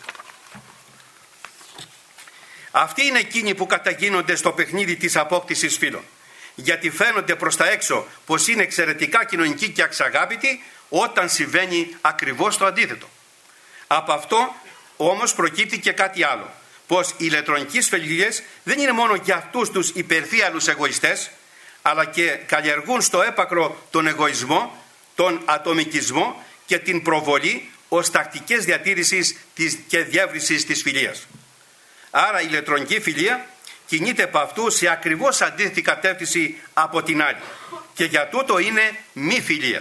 Αυτοί είναι εκείνοι που καταγίνονται στο παιχνίδι της απόκτησης φίλων, γιατί φαίνονται προς τα έξω πως είναι εξαιρετικά κοινωνικοί και αξαγάπητοι, όταν συμβαίνει ακριβώς το αντίθετο. Από αυτό όμως προκύπτει και κάτι άλλο, πως οι ηλεκτρονικές φιλίες δεν είναι μόνο για αυτούς τους υπερφύαλους εγωιστές, αλλά και καλλιεργούν στο έπακρο τον εγωισμό, τον ατομικισμό και την προβολή ως τακτικές διατήρησης και διεύρυνσης της φιλίας. Άρα η ηλεκτρονική φιλία κινείται από αυτού σε ακριβώς αντίθετη κατεύθυνση από την άλλη, και για τούτο είναι μη φιλία.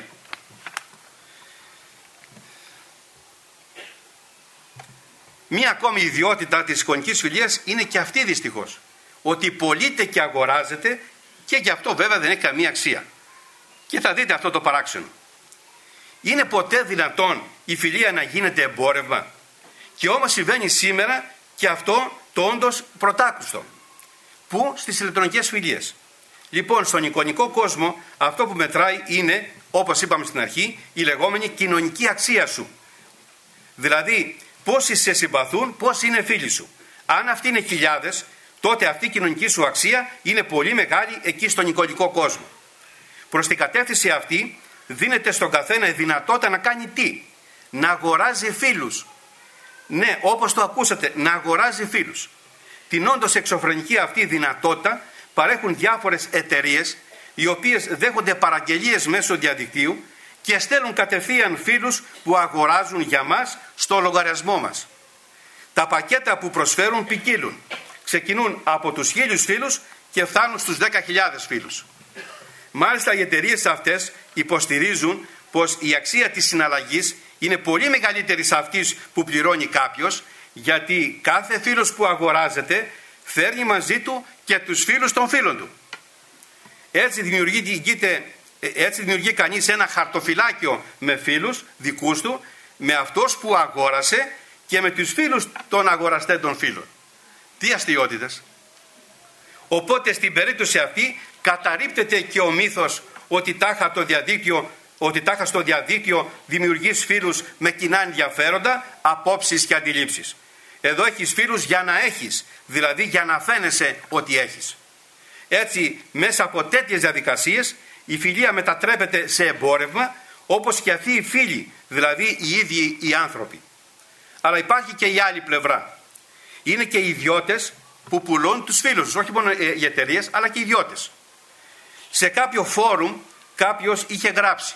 Μία ακόμη ιδιότητα της εικονικής φιλίας είναι και αυτή δυστυχώς, ότι πωλείται και αγοράζεται, και γι' αυτό βέβαια δεν έχει καμία αξία. Και θα δείτε αυτό το παράξενο. Είναι ποτέ δυνατόν η φιλία να γίνεται εμπόρευμα? Και όμως συμβαίνει σήμερα και αυτό το όντως πρωτάκουστο. Πού? Στις ηλεκτρονικές φιλίες. Λοιπόν, στον εικονικό κόσμο αυτό που μετράει είναι, όπως είπαμε στην αρχή, η λεγόμενη κοινωνική αξία σου. Δηλαδή, πόσοι σε συμπαθούν, πόσοι είναι φίλοι σου. Αν αυτοί είναι χιλιάδες, τότε αυτή η κοινωνική σου αξία είναι πολύ μεγάλη εκεί στον εικονικό κόσμο. Προς την κατεύθυνση αυτή δίνεται στον καθένα η δυνατότητα να κάνει τι? Να αγοράζει φίλους. Ναι, όπως το ακούσατε, να αγοράζει φίλους. Την όντως εξωφρενική αυτή δυνατότητα παρέχουν διάφορες εταιρείες, οι οποίες δέχονται παραγγελίες μέσω διαδικτύου και στέλνουν κατευθείαν φίλους που αγοράζουν για μας στο λογαριασμό μας. Τα πακέτα που προσφέρουν ποικίλουν. Ξεκινούν από τους χίλιους φίλους και φτάνουν στους δέκα χιλιάδες φίλους. Μάλιστα οι εταιρείες αυτές υποστηρίζουν πως η αξία της συναλλαγής είναι πολύ μεγαλύτερη σε αυτής που πληρώνει κάποιος, γιατί κάθε φίλος που αγοράζεται φέρνει μαζί του και τους φίλους των φίλων του. Έτσι δημιουργεί, έτσι δημιουργεί κανείς ένα χαρτοφυλάκιο με φίλους δικούς του, με αυτός που αγόρασε και με τους φίλους των αγοραστές των φίλων. Τι αστειότητες! Οπότε στην περίπτωση αυτή καταρρίπτεται και ο μύθος ότι τάχα το διαδίκτυο ότι τάχα στο διαδίκτυο δημιουργείς φίλους με κοινά ενδιαφέροντα, απόψεις και αντιλήψεις. Εδώ έχεις φίλους για να έχεις, δηλαδή για να φαίνεσαι ότι έχεις. Έτσι, μέσα από τέτοιες διαδικασίες, η φιλία μετατρέπεται σε εμπόρευμα, όπως και αυτοί οι φίλοι, δηλαδή οι ίδιοι οι άνθρωποι. Αλλά υπάρχει και η άλλη πλευρά. Είναι και οι ιδιώτες που πουλούν τους φίλους τους, όχι μόνο οι εταιρείες, αλλά και οι ιδιώτες. Σε κάποιο φόρουμ κάποιος είχε γράψει: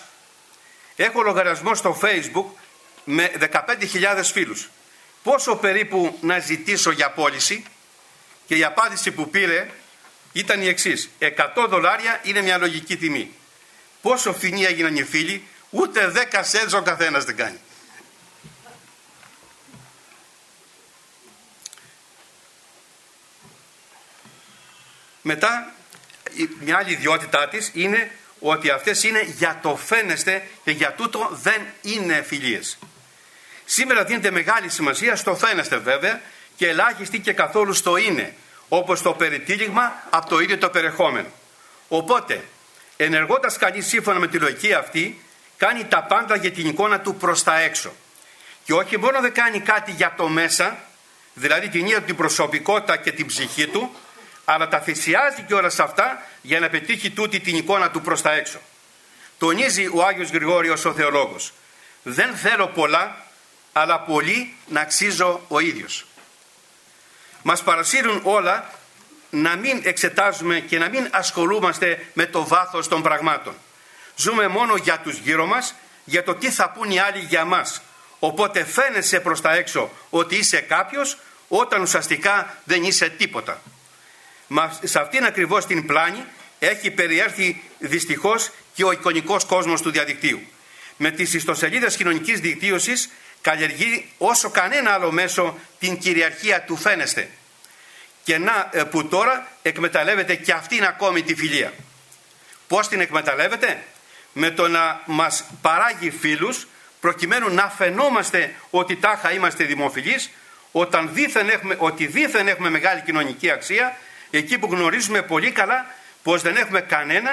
έχω λογαριασμό στο Facebook με δεκαπέντε χιλιάδες φίλους. Πόσο περίπου να ζητήσω για πώληση? Και η απάντηση που πήρε ήταν η εξής: εκατό δολάρια είναι μια λογική τιμή. Πόσο φθηνοί έγιναν οι φίλοι? Ούτε δέκα σέντς ο καθένας δεν κάνει. Μετά, μια άλλη ιδιότητά της είναι ότι αυτές είναι για το φαίνεστε και για τούτο δεν είναι φιλίες. Σήμερα δίνεται μεγάλη σημασία στο φαίνεστε βέβαια και ελάχιστη και καθόλου στο είναι, όπως το περιτύλιγμα από το ίδιο το περιεχόμενο. Οπότε, ενεργώντας κανείς σύμφωνα με τη λογική αυτή, κάνει τα πάντα για την εικόνα του προς τα έξω. Και όχι μόνο δεν κάνει κάτι για το μέσα, δηλαδή την ίδια την προσωπικότητα και την ψυχή του, αλλά τα θυσιάζει και όλα σε αυτά για να πετύχει τούτη την εικόνα του προς τα έξω. Τονίζει ο Άγιος Γρηγόριος ο Θεολόγος: δεν θέλω πολλά, αλλά πολύ να αξίζω ο ίδιος. Μας παρασύρουν όλα να μην εξετάζουμε και να μην ασχολούμαστε με το βάθος των πραγμάτων. Ζούμε μόνο για τους γύρω μας, για το τι θα πούν οι άλλοι για μας. Οπότε φαίνεσαι προς τα έξω ότι είσαι κάποιος, όταν ουσιαστικά δεν είσαι τίποτα. Μα σε αυτήν ακριβώς την πλάνη έχει περιέρθει δυστυχώς και ο εικονικός κόσμος του διαδικτύου. Με τις ιστοσελίδες κοινωνικής δικτύωσης καλλιεργεί όσο κανένα άλλο μέσο την κυριαρχία του φαίνεστε. Και να που τώρα εκμεταλλεύεται και αυτήν ακόμη τη φιλία. Πώς την εκμεταλλεύεται? Με το να μας παράγει φίλους, προκειμένου να φαινόμαστε ότι τάχα είμαστε δημοφιλείς, όταν δήθεν έχουμε, ότι δήθεν έχουμε μεγάλη κοινωνική αξία, εκεί που γνωρίζουμε πολύ καλά πως δεν έχουμε κανέναν,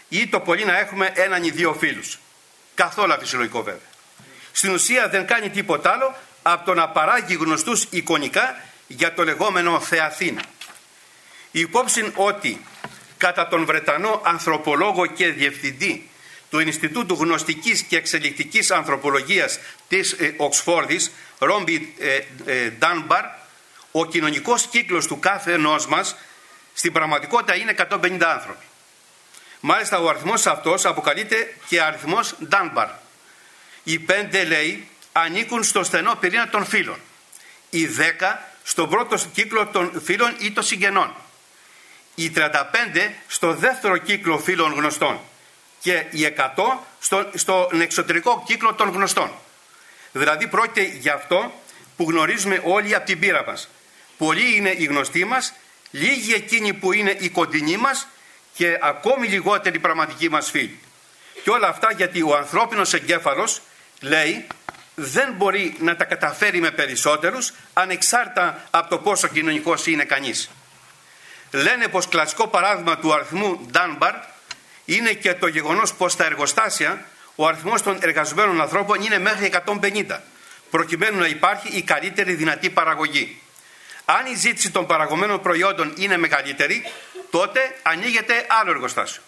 ή το πολύ να έχουμε έναν ή δύο φίλους. Καθόλου φυσιολογικό βέβαια. Στην ουσία δεν κάνει τίποτα άλλο από το να παράγει γνωστούς εικονικά για το λεγόμενο Θεαθήνα. Η υπόψη ότι κατά τον Βρετανό ανθρωπολόγο και διευθυντή του Ινστιτούτου Γνωστικής και Εξελικτικής Ανθρωπολογίας της ε, Οξφόρδης, Ρόμπι ε, ε, Ντάνμπαρ, ο κοινωνικός κύκλος του κάθε ενός μας στην πραγματικότητα είναι εκατόν πενήντα άνθρωποι. Μάλιστα ο αριθμός αυτός αποκαλείται και αριθμός Ντάνμπαρ. Οι πέντε, λέει, ανήκουν στο στενό πυρήνα των φύλων. Οι δέκα στον πρώτο κύκλο των φύλων ή των συγγενών. Οι τριάντα πέντε στο δεύτερο κύκλο φύλων γνωστών. Και οι εκατό στο, στον εξωτερικό κύκλο των γνωστών. Δηλαδή πρόκειται για αυτό που γνωρίζουμε όλοι από την πείρα μας. Πολλοί είναι οι γνωστοί μας, λίγοι εκείνοι που είναι οι κοντινοί μας και ακόμη λιγότεροι οι πραγματικοί μας φίλοι. Και όλα αυτά γιατί ο ανθρώπινος εγκέφαλος, λέει, δεν μπορεί να τα καταφέρει με περισσότερους ανεξάρτητα από το πόσο κοινωνικός είναι κανείς. Λένε πως κλασικό παράδειγμα του αριθμού Ντάνμπαρ είναι και το γεγονός πως στα εργοστάσια ο αριθμός των εργαζομένων ανθρώπων είναι μέχρι εκατόν πενήντα, προκειμένου να υπάρχει η καλύτερη δυνατή παραγωγή. Αν η ζήτηση των παραγωμένων προϊόντων είναι μεγαλύτερη, τότε ανοίγεται άλλο εργοστάσιο.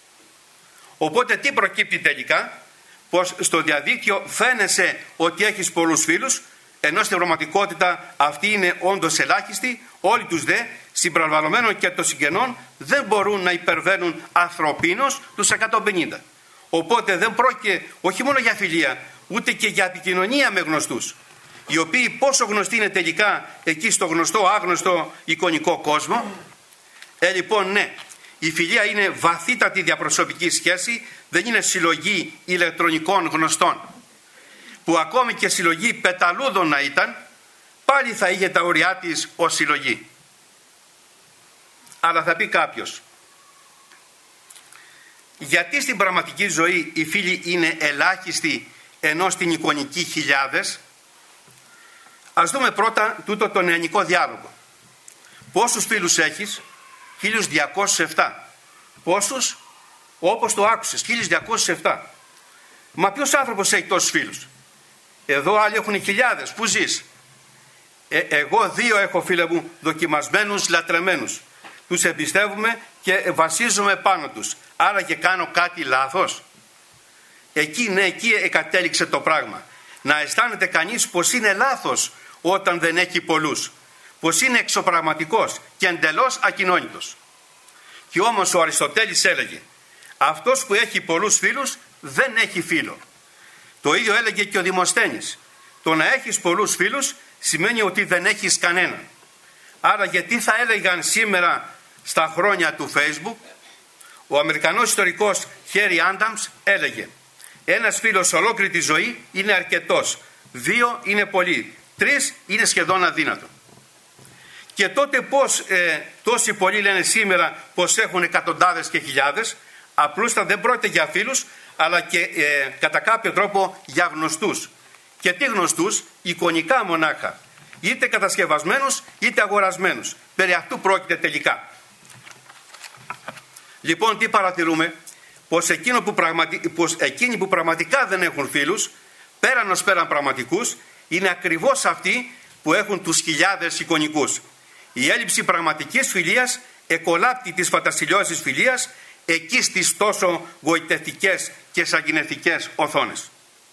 Οπότε τι προκύπτει τελικά? Πως στο διαδίκτυο φαίνεσαι ότι έχεις πολλούς φίλους, ενώ στην πραγματικότητα αυτοί είναι όντως ελάχιστοι, όλοι τους δε, συμπραβαλλομένων και των συγγενών, δεν μπορούν να υπερβαίνουν ανθρωπίνως τους εκατόν πενήντα. Οπότε δεν πρόκειται όχι μόνο για φιλία, ούτε και για επικοινωνία με γνωστούς, οι οποίοι πόσο γνωστοί είναι τελικά εκεί στο γνωστό άγνωστο εικονικό κόσμο. Ε, λοιπόν, ναι, η φιλία είναι βαθύτατη διαπροσωπική σχέση, δεν είναι συλλογή ηλεκτρονικών γνωστών, που ακόμη και συλλογή πεταλούδων να ήταν, πάλι θα είχε τα όρια της ως συλλογή. Αλλά θα πει κάποιος, γιατί στην πραγματική ζωή οι φίλοι είναι ελάχιστοι ενώ στην εικονική χιλιάδες? Ας δούμε πρώτα τούτο το νεανικό διάλογο. Πόσους φίλους έχεις? χίλια διακόσιους επτά. Πόσους? Όπως το άκουσες, χίλια διακόσιους επτά. Μα ποιος άνθρωπος έχει τόσους φίλους? Εδώ άλλοι έχουν χιλιάδες. Πού ζεις? Ε, εγώ δύο έχω, φίλε μου, δοκιμασμένους, λατρεμένους. Τους εμπιστεύομαι και βασίζομαι πάνω τους. Άρα και κάνω κάτι λάθος? Εκεί, ναι, εκεί εκατέληξε το πράγμα. Να αισθάνεται κανείς πως είναι λάθος όταν δεν έχει πολλούς. Πως είναι εξωπραγματικός και εντελώς ακοινώνητος. Και όμως ο Αριστοτέλης έλεγε, αυτός που έχει πολλούς φίλους δεν έχει φίλο. Το ίδιο έλεγε και ο Δημοσθένης. Το να έχεις πολλούς φίλους σημαίνει ότι δεν έχεις κανέναν. Άρα γιατί θα έλεγαν σήμερα στα χρόνια του Facebook? Ο Αμερικανός ιστορικός Χέρι Άνταμς έλεγε, ένας φίλος ολόκληρη τη ζωή είναι αρκετός, δύο είναι πολύ, τρεις είναι σχεδόν αδύνατο. Και τότε πως ε, τόσοι πολλοί λένε σήμερα πως έχουν εκατοντάδες και χιλιάδες? Απλούστα δεν πρόκειται για φίλους, αλλά και ε, κατά κάποιο τρόπο για γνωστούς. Και τι γνωστούς? Εικονικά μονάχα, είτε κατασκευασμένους είτε αγορασμένους. Περί αυτού πρόκειται τελικά. Λοιπόν, τι παρατηρούμε? Πως, εκείνο που πραγματι... πως εκείνοι που πραγματικά δεν έχουν φίλους, πέραν ως πέραν πραγματικούς, είναι ακριβώς αυτοί που έχουν τους χιλιάδες εικονικούς. Η έλλειψη πραγματικής φιλίας εκολάπτει τις φαντασιώδεις φιλίας εκεί στις τόσο γοητευτικές και σαγηνευτικές οθόνες.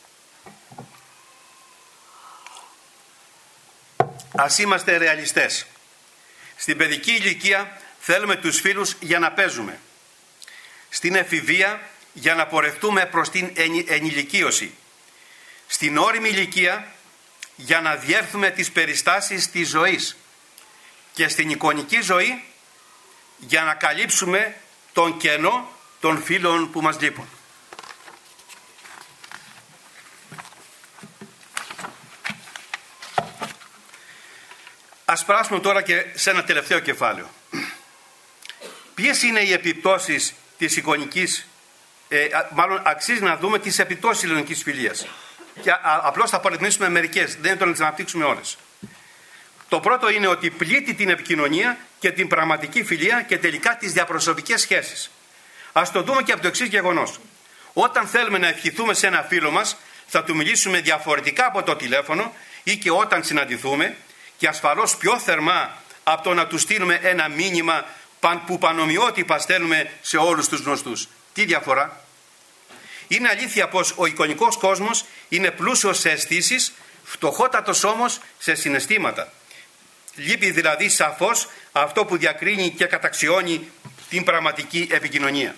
Ας είμαστε ρεαλιστές. Στην παιδική ηλικία θέλουμε τους φίλους για να παίζουμε. Στην εφηβεία για να πορευτούμε προς την ενηλικίωση. Στην όριμη ηλικία για να διέρθουμε τις περιστάσεις της ζωής. Και στην εικονική ζωή για να καλύψουμε τον κενό των φίλων που μας λείπουν. Ας περάσουμε τώρα και σε ένα τελευταίο κεφάλαιο. Ποιες είναι οι επιπτώσεις της εικονικής, ε, μάλλον αξίζει να δούμε τις επιπτώσεις της εικονικής φιλίας. Και α, απλώς θα παραδείγουμε μερικές, δεν είναι το να τις αναπτύξουμε όλες. Το πρώτο είναι ότι πλήττει την επικοινωνία και την πραγματική φιλία και τελικά τις διαπροσωπικές σχέσεις. Ας το δούμε και από το εξής γεγονός. Όταν θέλουμε να ευχηθούμε σε ένα φίλο μας, θα του μιλήσουμε διαφορετικά από το τηλέφωνο ή και όταν συναντηθούμε, και ασφαλώς πιο θερμά από το να του στείλουμε ένα μήνυμα που πανομοιότυπα στέλνουμε σε όλους τους γνωστούς. Τι διαφορά? Είναι αλήθεια πως ο εικονικός κόσμος είναι πλούσιος σε αισθήσεις, φτωχότατος όμως σε συναισθήματα. Λείπει δηλαδή σαφώς αυτό που διακρίνει και καταξιώνει την πραγματική επικοινωνία.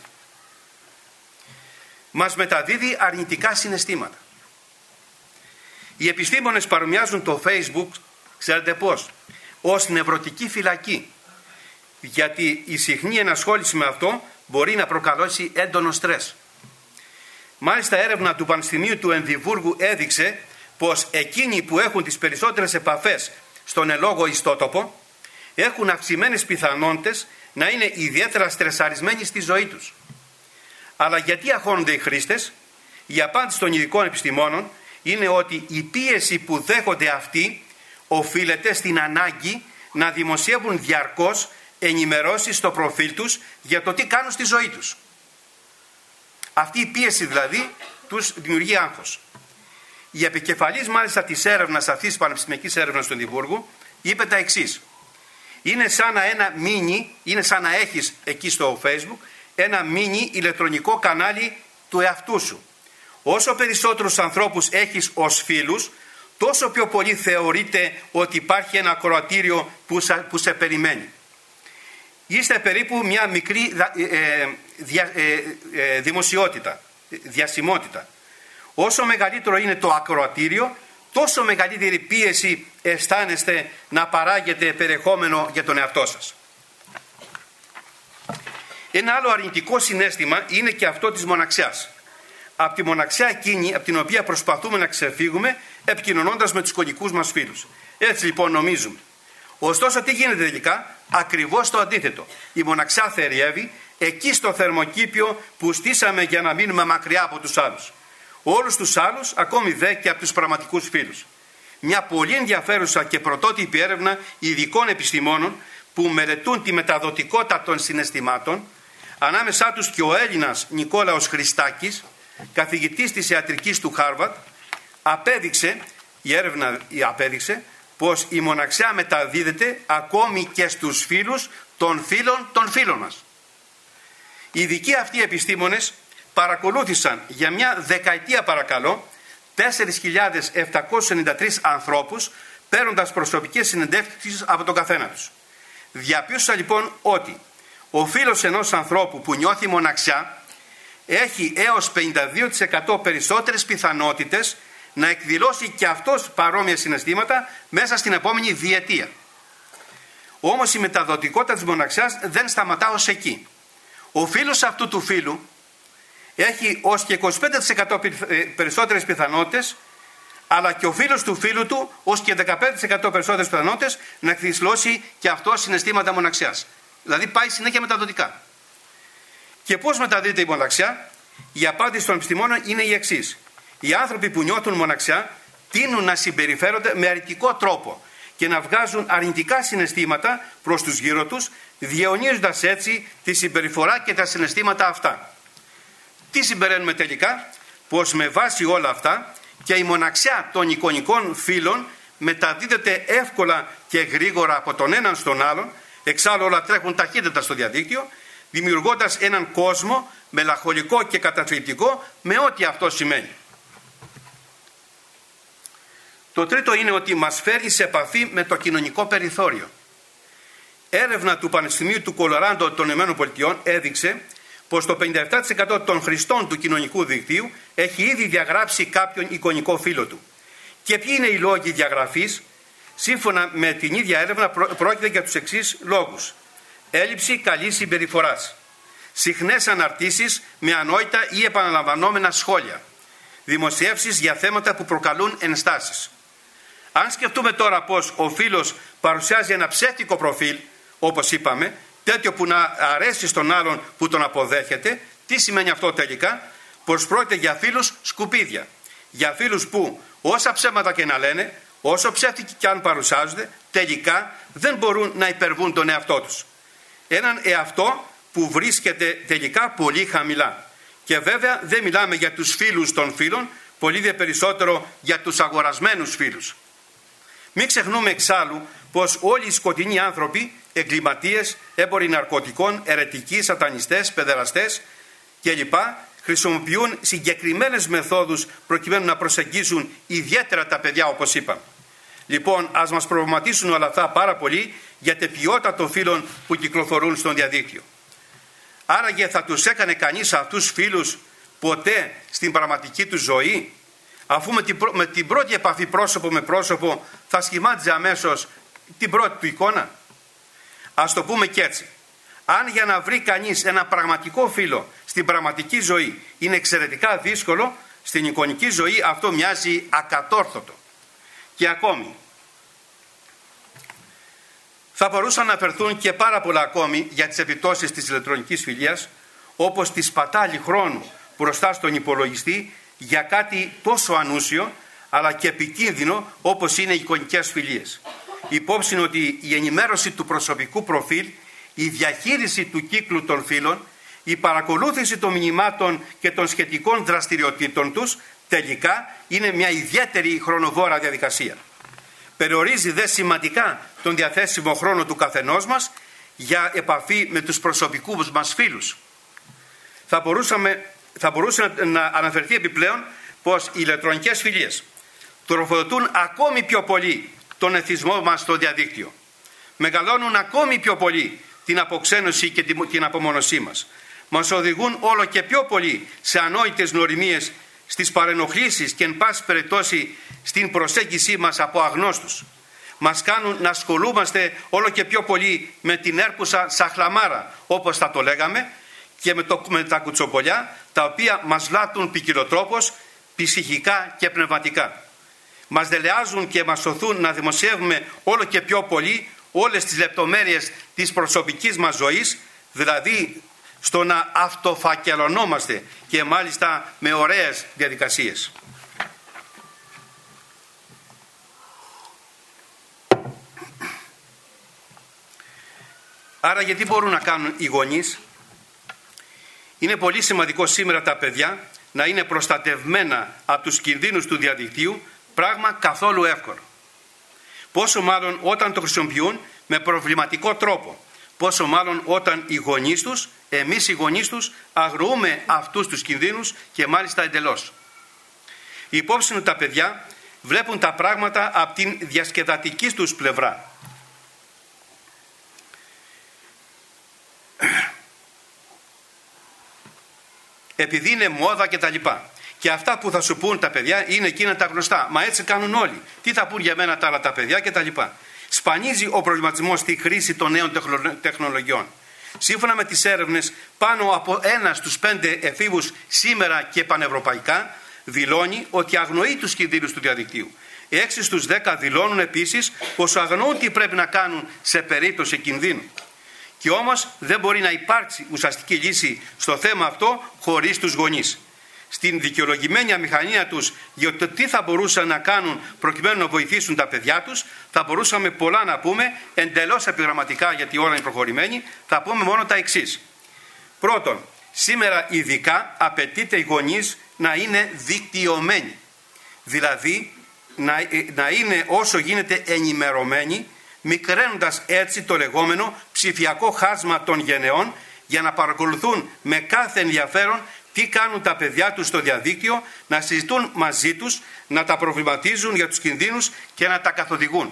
Μας μεταδίδει αρνητικά συναισθήματα. Οι επιστήμονες παρομοιάζουν το Facebook, ξέρετε πώς, ως νευρωτική φυλακή, γιατί η συχνή ενασχόληση με αυτό μπορεί να προκαλώσει έντονο στρες. Μάλιστα, έρευνα του Πανεπιστημίου του Εδιμβούργου έδειξε πως εκείνοι που έχουν τις περισσότερες επαφές στον ελόγω ιστότοπο έχουν αυξημένες πιθανότητες να είναι ιδιαίτερα στρεσαρισμένοι στη ζωή τους. Αλλά γιατί αγχώνονται οι χρήστες? Η απάντηση των ειδικών επιστημόνων είναι ότι η πίεση που δέχονται αυτοί οφείλεται στην ανάγκη να δημοσιεύουν διαρκώς ενημερώσεις στο προφίλ τους για το τι κάνουν στη ζωή τους. Αυτή η πίεση δηλαδή τους δημιουργεί άγχος. Η επικεφαλής μάλιστα της έρευνας, αυτής της πανεπιστημιακής έρευνας του Εδιμβούργου, είπε τα εξής. Είναι σαν να, ένα μίνι, είναι σαν να έχεις εκεί στο Facebook ένα μίνι ηλεκτρονικό κανάλι του εαυτού σου. Όσο περισσότερους ανθρώπους έχεις ως φίλους, τόσο πιο πολύ θεωρείται ότι υπάρχει ένα ακροατήριο που, που σε περιμένει. Είστε περίπου μια μικρή ε, δια, ε, ε, δημοσιότητα, διασημότητα. Όσο μεγαλύτερο είναι το ακροατήριο, τόσο μεγαλύτερη πίεση αισθάνεστε να παράγετε περιεχόμενο για τον εαυτό σας. Ένα άλλο αρνητικό συναίσθημα είναι και αυτό της μοναξιάς. Από τη μοναξιά εκείνη από την οποία προσπαθούμε να ξεφύγουμε επικοινωνώντας με τους κωδικούς μας φίλους. Έτσι λοιπόν νομίζουμε. Ωστόσο τι γίνεται τελικά? Ακριβώς το αντίθετο. Η μοναξιά θεριεύει εκεί στο θερμοκήπιο που στήσαμε για να μείνουμε μακριά από τους άλλους. Όλους τους άλλους, ακόμη δε και από τους πραγματικούς φίλους. Μια πολύ ενδιαφέρουσα και πρωτότυπη έρευνα ειδικών επιστημόνων που μελετούν τη μεταδοτικότητα των συναισθημάτων, ανάμεσά τους και ο Έλληνας Νικόλαος Χριστάκης, καθηγητής της ιατρικής του Χάρβαρντ, απέδειξε, η έρευνα απέδειξε πως η μοναξιά μεταδίδεται ακόμη και στους φίλους των φίλων των φίλων μας. Οι ειδικοί αυτοί επιστήμονες παρακολούθησαν για μια δεκαετία παρακαλώ τέσσερις χιλιάδες επτακόσιους ενενήντα τρεις ανθρώπους, παίρνοντας προσωπικές συνεντεύξεις από τον καθένα τους. Διαπίστωσαν λοιπόν ότι ο φίλος ενός ανθρώπου που νιώθει μοναξιά έχει έως πενήντα δύο τοις εκατό περισσότερες πιθανότητες να εκδηλώσει και αυτός παρόμοια συναισθήματα μέσα στην επόμενη διετία. Όμως η μεταδοτικότητα της μοναξιάς δεν σταματά ως εκεί. Ο φίλος αυτού του φίλου έχει ως και είκοσι πέντε τοις εκατό περισσότερες πιθανότητες, αλλά και ο φίλος του φίλου του ως και δεκαπέντε τοις εκατό περισσότερες πιθανότητες να εκδηλώσει και αυτό συναισθήματα μοναξιάς. Δηλαδή πάει συνέχεια μεταδοτικά. Και πώς μεταδίδεται η μοναξιά? Η απάντηση των επιστημόνων είναι η εξής. Οι άνθρωποι που νιώθουν μοναξιά τείνουν να συμπεριφέρονται με αρνητικό τρόπο και να βγάζουν αρνητικά συναισθήματα προς τους γύρω τους, διαιωνίζοντας έτσι τη συμπεριφορά και τα συναισθήματα αυτά. Τι συμπεραίνουμε τελικά? Πως με βάση όλα αυτά και η μοναξιά των εικονικών φύλων μεταδίδεται εύκολα και γρήγορα από τον έναν στον άλλον, εξάλλου όλα τρέχουν ταχύτατα στο διαδίκτυο, δημιουργώντας έναν κόσμο μελαγχολικό και καταθλιπτικό με ό,τι αυτό σημαίνει. Το τρίτο είναι ότι μας φέρει σε επαφή με το κοινωνικό περιθώριο. Έρευνα του Πανεπιστημίου του Κολοράντο των ΗΠΑ έδειξε πως το πενήντα επτά τοις εκατό των χρηστών του κοινωνικού δικτύου έχει ήδη διαγράψει κάποιον εικονικό φίλο του. Και ποιοι είναι οι λόγοι διαγραφής? Σύμφωνα με την ίδια έρευνα πρόκειται για τους εξής λόγους. Έλλειψη καλής συμπεριφοράς, συχνές αναρτήσεις με ανόητα ή επαναλαμβανόμενα σχόλια, δημοσιεύσεις για θέματα που προκαλούν ενστάσεις. Αν σκεφτούμε τώρα πως ο φίλος παρουσιάζει ένα ψεύτικο προφίλ, όπως είπαμε, τέτοιο που να αρέσει στον άλλον που τον αποδέχεται, τι σημαίνει αυτό τελικά? Πως πρόκειται για φίλους σκουπίδια. Για φίλους που όσα ψέματα και να λένε, όσο ψεύτικοι και αν παρουσιάζονται, τελικά δεν μπορούν να υπερβούν τον εαυτό τους. Έναν εαυτό που βρίσκεται τελικά πολύ χαμηλά. Και βέβαια δεν μιλάμε για τους φίλους των φίλων, πολύ δε περισσότερο για τους αγορασμένους φίλους. Μην ξεχνούμε εξάλλου πως όλοι οι σκοτεινοί άνθρωποι, εγκληματίες, έμποροι ναρκωτικών, αιρετικοί, σατανιστές, παιδεραστές κλπ. Χρησιμοποιούν συγκεκριμένες μεθόδους προκειμένου να προσεγγίσουν ιδιαίτερα τα παιδιά, όπως είπαμε. Λοιπόν, ας μας προβληματίσουν όλα αυτά πάρα πολύ για την ποιότητα των φίλων που κυκλοφορούν στο διαδίκτυο. Άραγε θα τους έκανε κανείς αυτούς φίλους ποτέ στην πραγματική του ζωή, αφού με την, με την πρώτη επαφή πρόσωπο με πρόσωπο θα σχημάτιζε αμέσως την πρώτη του εικόνα? Ας το πούμε και έτσι. Αν για να βρει κανείς ένα πραγματικό φίλο στην πραγματική ζωή είναι εξαιρετικά δύσκολο, στην εικονική ζωή αυτό μοιάζει ακατόρθωτο. Και ακόμη, θα μπορούσαν να αναφερθούν και πάρα πολλά ακόμη για τις επιπτώσεις της ηλεκτρονικής φιλίας, όπως τη σπατάλη χρόνου μπροστά στον υπολογιστή για κάτι τόσο ανούσιο αλλά και επικίνδυνο όπως είναι οι εικονικές φιλίες. Υπόψη είναι ότι η ενημέρωση του προσωπικού προφίλ, η διαχείριση του κύκλου των φίλων, η παρακολούθηση των μηνυμάτων και των σχετικών δραστηριοτήτων τους τελικά είναι μια ιδιαίτερη χρονοβόρα διαδικασία. Περιορίζει δε σημαντικά τον διαθέσιμο χρόνο του καθενός μας για επαφή με τους προσωπικούς μας φίλους. Θα, μπορούσαμε, θα μπορούσε να αναφερθεί επιπλέον πως οι ηλεκτρονικές φιλίες τροφοδοτούν ακόμη πιο πολύ τον εθισμό μας στο διαδίκτυο. Μεγαλώνουν ακόμη πιο πολύ την αποξένωση και την απομόνωσή μας. Μας οδηγούν όλο και πιο πολύ σε ανόητες νοημίες, στις παρενοχλήσεις και εν πάση περιπτώσει στην προσέγγιση μας από αγνώστους. Μας κάνουν να ασχολούμαστε όλο και πιο πολύ με την έρπουσα σαχλαμάρα, όπως θα το λέγαμε, και με, το, με τα κουτσομπολιά, τα οποία μας λάτουν ποικιλοτρόπως, ψυχικά και πνευματικά. Μας δελεάζουν και μας σωθούν να δημοσιεύουμε όλο και πιο πολύ όλες τις λεπτομέρειες της προσωπικής μας ζωής, δηλαδή στο να αυτοφακελωνόμαστε και μάλιστα με ωραίες διαδικασίες. Άρα γιατί μπορούν να κάνουν οι γονείς? Είναι πολύ σημαντικό σήμερα τα παιδιά να είναι προστατευμένα από τους κινδύνους του διαδικτύου, πράγμα καθόλου εύκολο. Πόσο μάλλον όταν το χρησιμοποιούν με προβληματικό τρόπο. Πόσο μάλλον όταν οι γονείς τους, εμείς οι γονείς τους, αγνοούμε αυτούς τους κινδύνους και μάλιστα εντελώς. Η υπόψη είναι τα παιδιά βλέπουν τα πράγματα από την διασκεδατική τους πλευρά. Επειδή είναι μόδα και τα λοιπά. Και αυτά που θα σου πούν τα παιδιά είναι εκείνα τα γνωστά. Μα έτσι κάνουν όλοι. Τι θα πούν για μένα τα άλλα τα παιδιά και τα λοιπά. Σπανίζει ο προβληματισμός στη χρήση των νέων τεχνολογιών. Σύμφωνα με τις έρευνες, πάνω από ένα στους πέντε εφήβους σήμερα και πανευρωπαϊκά δηλώνει ότι αγνοεί τους κινδύνους του διαδικτύου. Έξι στους δέκα δηλώνουν επίσης πως αγνοούν τι πρέπει να κάνουν σε περίπτωση κινδύνου. Και όμως δεν μπορεί να υπάρξει ουσιαστική λύση στο θέμα αυτό χωρίς τους γονείς. Στην δικαιολογημένη αμηχανία τους για το τι θα μπορούσαν να κάνουν προκειμένου να βοηθήσουν τα παιδιά τους, θα μπορούσαμε πολλά να πούμε, εντελώς επιγραμματικά γιατί η ώρα είναι προχωρημένη, θα πούμε μόνο τα εξής. Πρώτον, σήμερα ειδικά απαιτείται οι γονείς να είναι δικτυωμένοι. Δηλαδή να, να είναι όσο γίνεται ενημερωμένοι, μικραίνοντας έτσι το λεγόμενο ψηφιακό χάσμα των γενεών για να παρακολουθούν με κάθε ενδιαφέρον τι κάνουν τα παιδιά τους στο διαδίκτυο, να συζητούν μαζί τους, να τα προβληματίζουν για τους κινδύνους και να τα καθοδηγούν.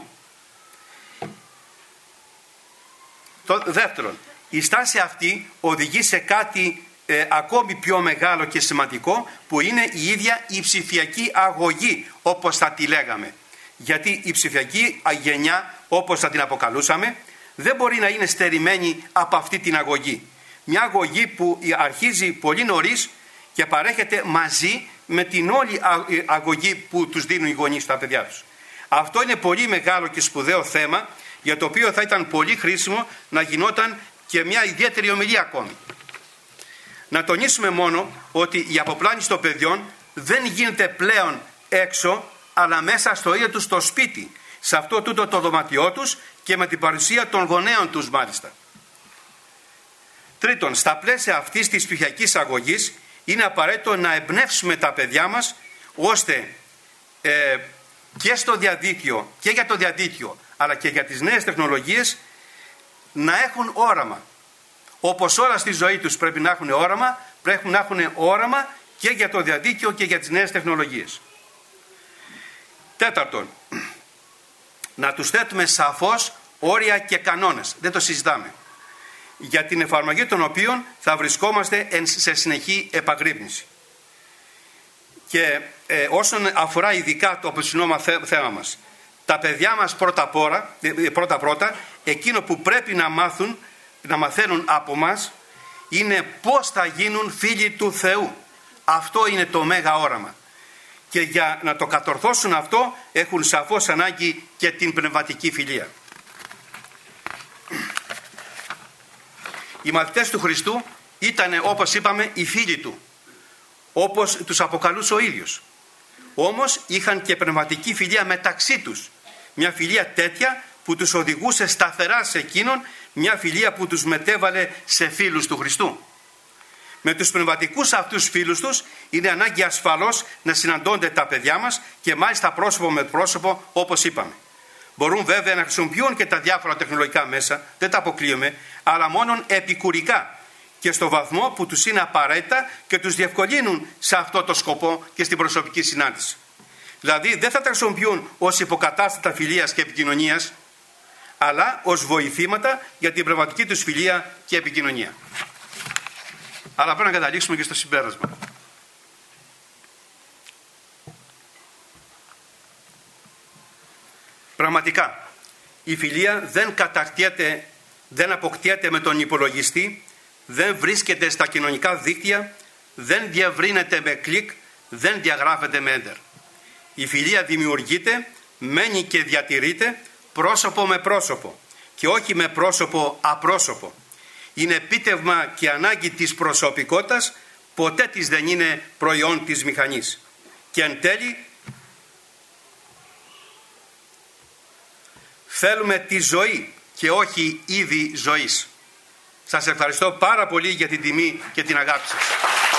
Το δεύτερον, η στάση αυτή οδηγεί σε κάτι ε, ακόμη πιο μεγάλο και σημαντικό, που είναι η ίδια η ψηφιακή αγωγή, όπως θα τη λέγαμε. Γιατί η ψηφιακή γενιά, όπως θα την αποκαλούσαμε, δεν μπορεί να είναι στερημένη από αυτή την αγωγή. Μια αγωγή που αρχίζει πολύ νωρίς και παρέχεται μαζί με την όλη αγωγή που τους δίνουν οι γονείς στα παιδιά τους. Αυτό είναι πολύ μεγάλο και σπουδαίο θέμα, για το οποίο θα ήταν πολύ χρήσιμο να γινόταν και μια ιδιαίτερη ομιλία ακόμη. Να τονίσουμε μόνο ότι η αποπλάνηση των παιδιών δεν γίνεται πλέον έξω, αλλά μέσα στο ίδιο τους το σπίτι, σε αυτό τούτο το δωματιό τους και με την παρουσία των γονέων τους μάλιστα. Τρίτον, στα πλαίσια αυτής της ψηφιακής αγωγής είναι απαραίτητο να εμπνεύσουμε τα παιδιά μας ώστε ε, και στο διαδίκτυο και για το διαδίκτυο αλλά και για τις νέες τεχνολογίες να έχουν όραμα. Όπως όλα στη ζωή τους πρέπει να έχουν όραμα, πρέπει να έχουν όραμα και για το διαδίκτυο και για τις νέες τεχνολογίες. Τέταρτον, να τους θέτουμε σαφώς όρια και κανόνες, δεν το συζητάμε, για την εφαρμογή των οποίων θα βρισκόμαστε σε συνεχή επαγρύπνηση. Και ε, όσον αφορά ειδικά το απόψινό θέμα μας, τα παιδιά μας πρώτα πρώτα, πρώτα εκείνο που πρέπει να μάθουν, να μαθαίνουν από μας είναι πώς θα γίνουν φίλοι του Θεού. Αυτό είναι το μέγα όραμα. Και για να το κατορθώσουν αυτό έχουν σαφώς ανάγκη και την πνευματική φιλία. Οι μαθητές του Χριστού ήταν, όπως είπαμε, οι φίλοι του, όπως τους αποκαλούσε ο ίδιος. Όμως είχαν και πνευματική φιλία μεταξύ τους. Μια φιλία τέτοια που τους οδηγούσε σταθερά σε εκείνον, μια φιλία που τους μετέβαλε σε φίλους του Χριστού. Με τους πνευματικούς αυτούς φίλους τους είναι ανάγκη ασφαλώς να συναντώνται τα παιδιά μας και μάλιστα πρόσωπο με πρόσωπο, όπως είπαμε. Μπορούν βέβαια να χρησιμοποιούν και τα διάφορα τεχνολογικά μέσα, δεν τα αποκλείουμε, αλλά μόνον επικουρικά και στο βαθμό που τους είναι απαραίτητα και τους διευκολύνουν σε αυτό το σκοπό και στην προσωπική συνάντηση. Δηλαδή δεν θα τα χρησιμοποιούν ως υποκατάστατα φιλίας και επικοινωνίας, αλλά ως βοηθήματα για την πνευματική τους φιλία και επικοινωνία. Αλλά πρέπει να καταλήξουμε και στο συμπέρασμα. Πραγματικά, η φιλία δεν κατακτιέται, δεν αποκτιέται με τον υπολογιστή, δεν βρίσκεται στα κοινωνικά δίκτυα, δεν διευρύνεται με κλικ, δεν διαγράφεται με έντερ. Η φιλία δημιουργείται, μένει και διατηρείται πρόσωπο με πρόσωπο και όχι με πρόσωπο απρόσωπο. Είναι επίτευγμα και ανάγκη της προσωπικότητας, ποτέ της δεν είναι προϊόν της μηχανής. Και εν τέλει θέλουμε τη ζωή και όχι είδη ζωής. Σας ευχαριστώ πάρα πολύ για την τιμή και την αγάπη σας.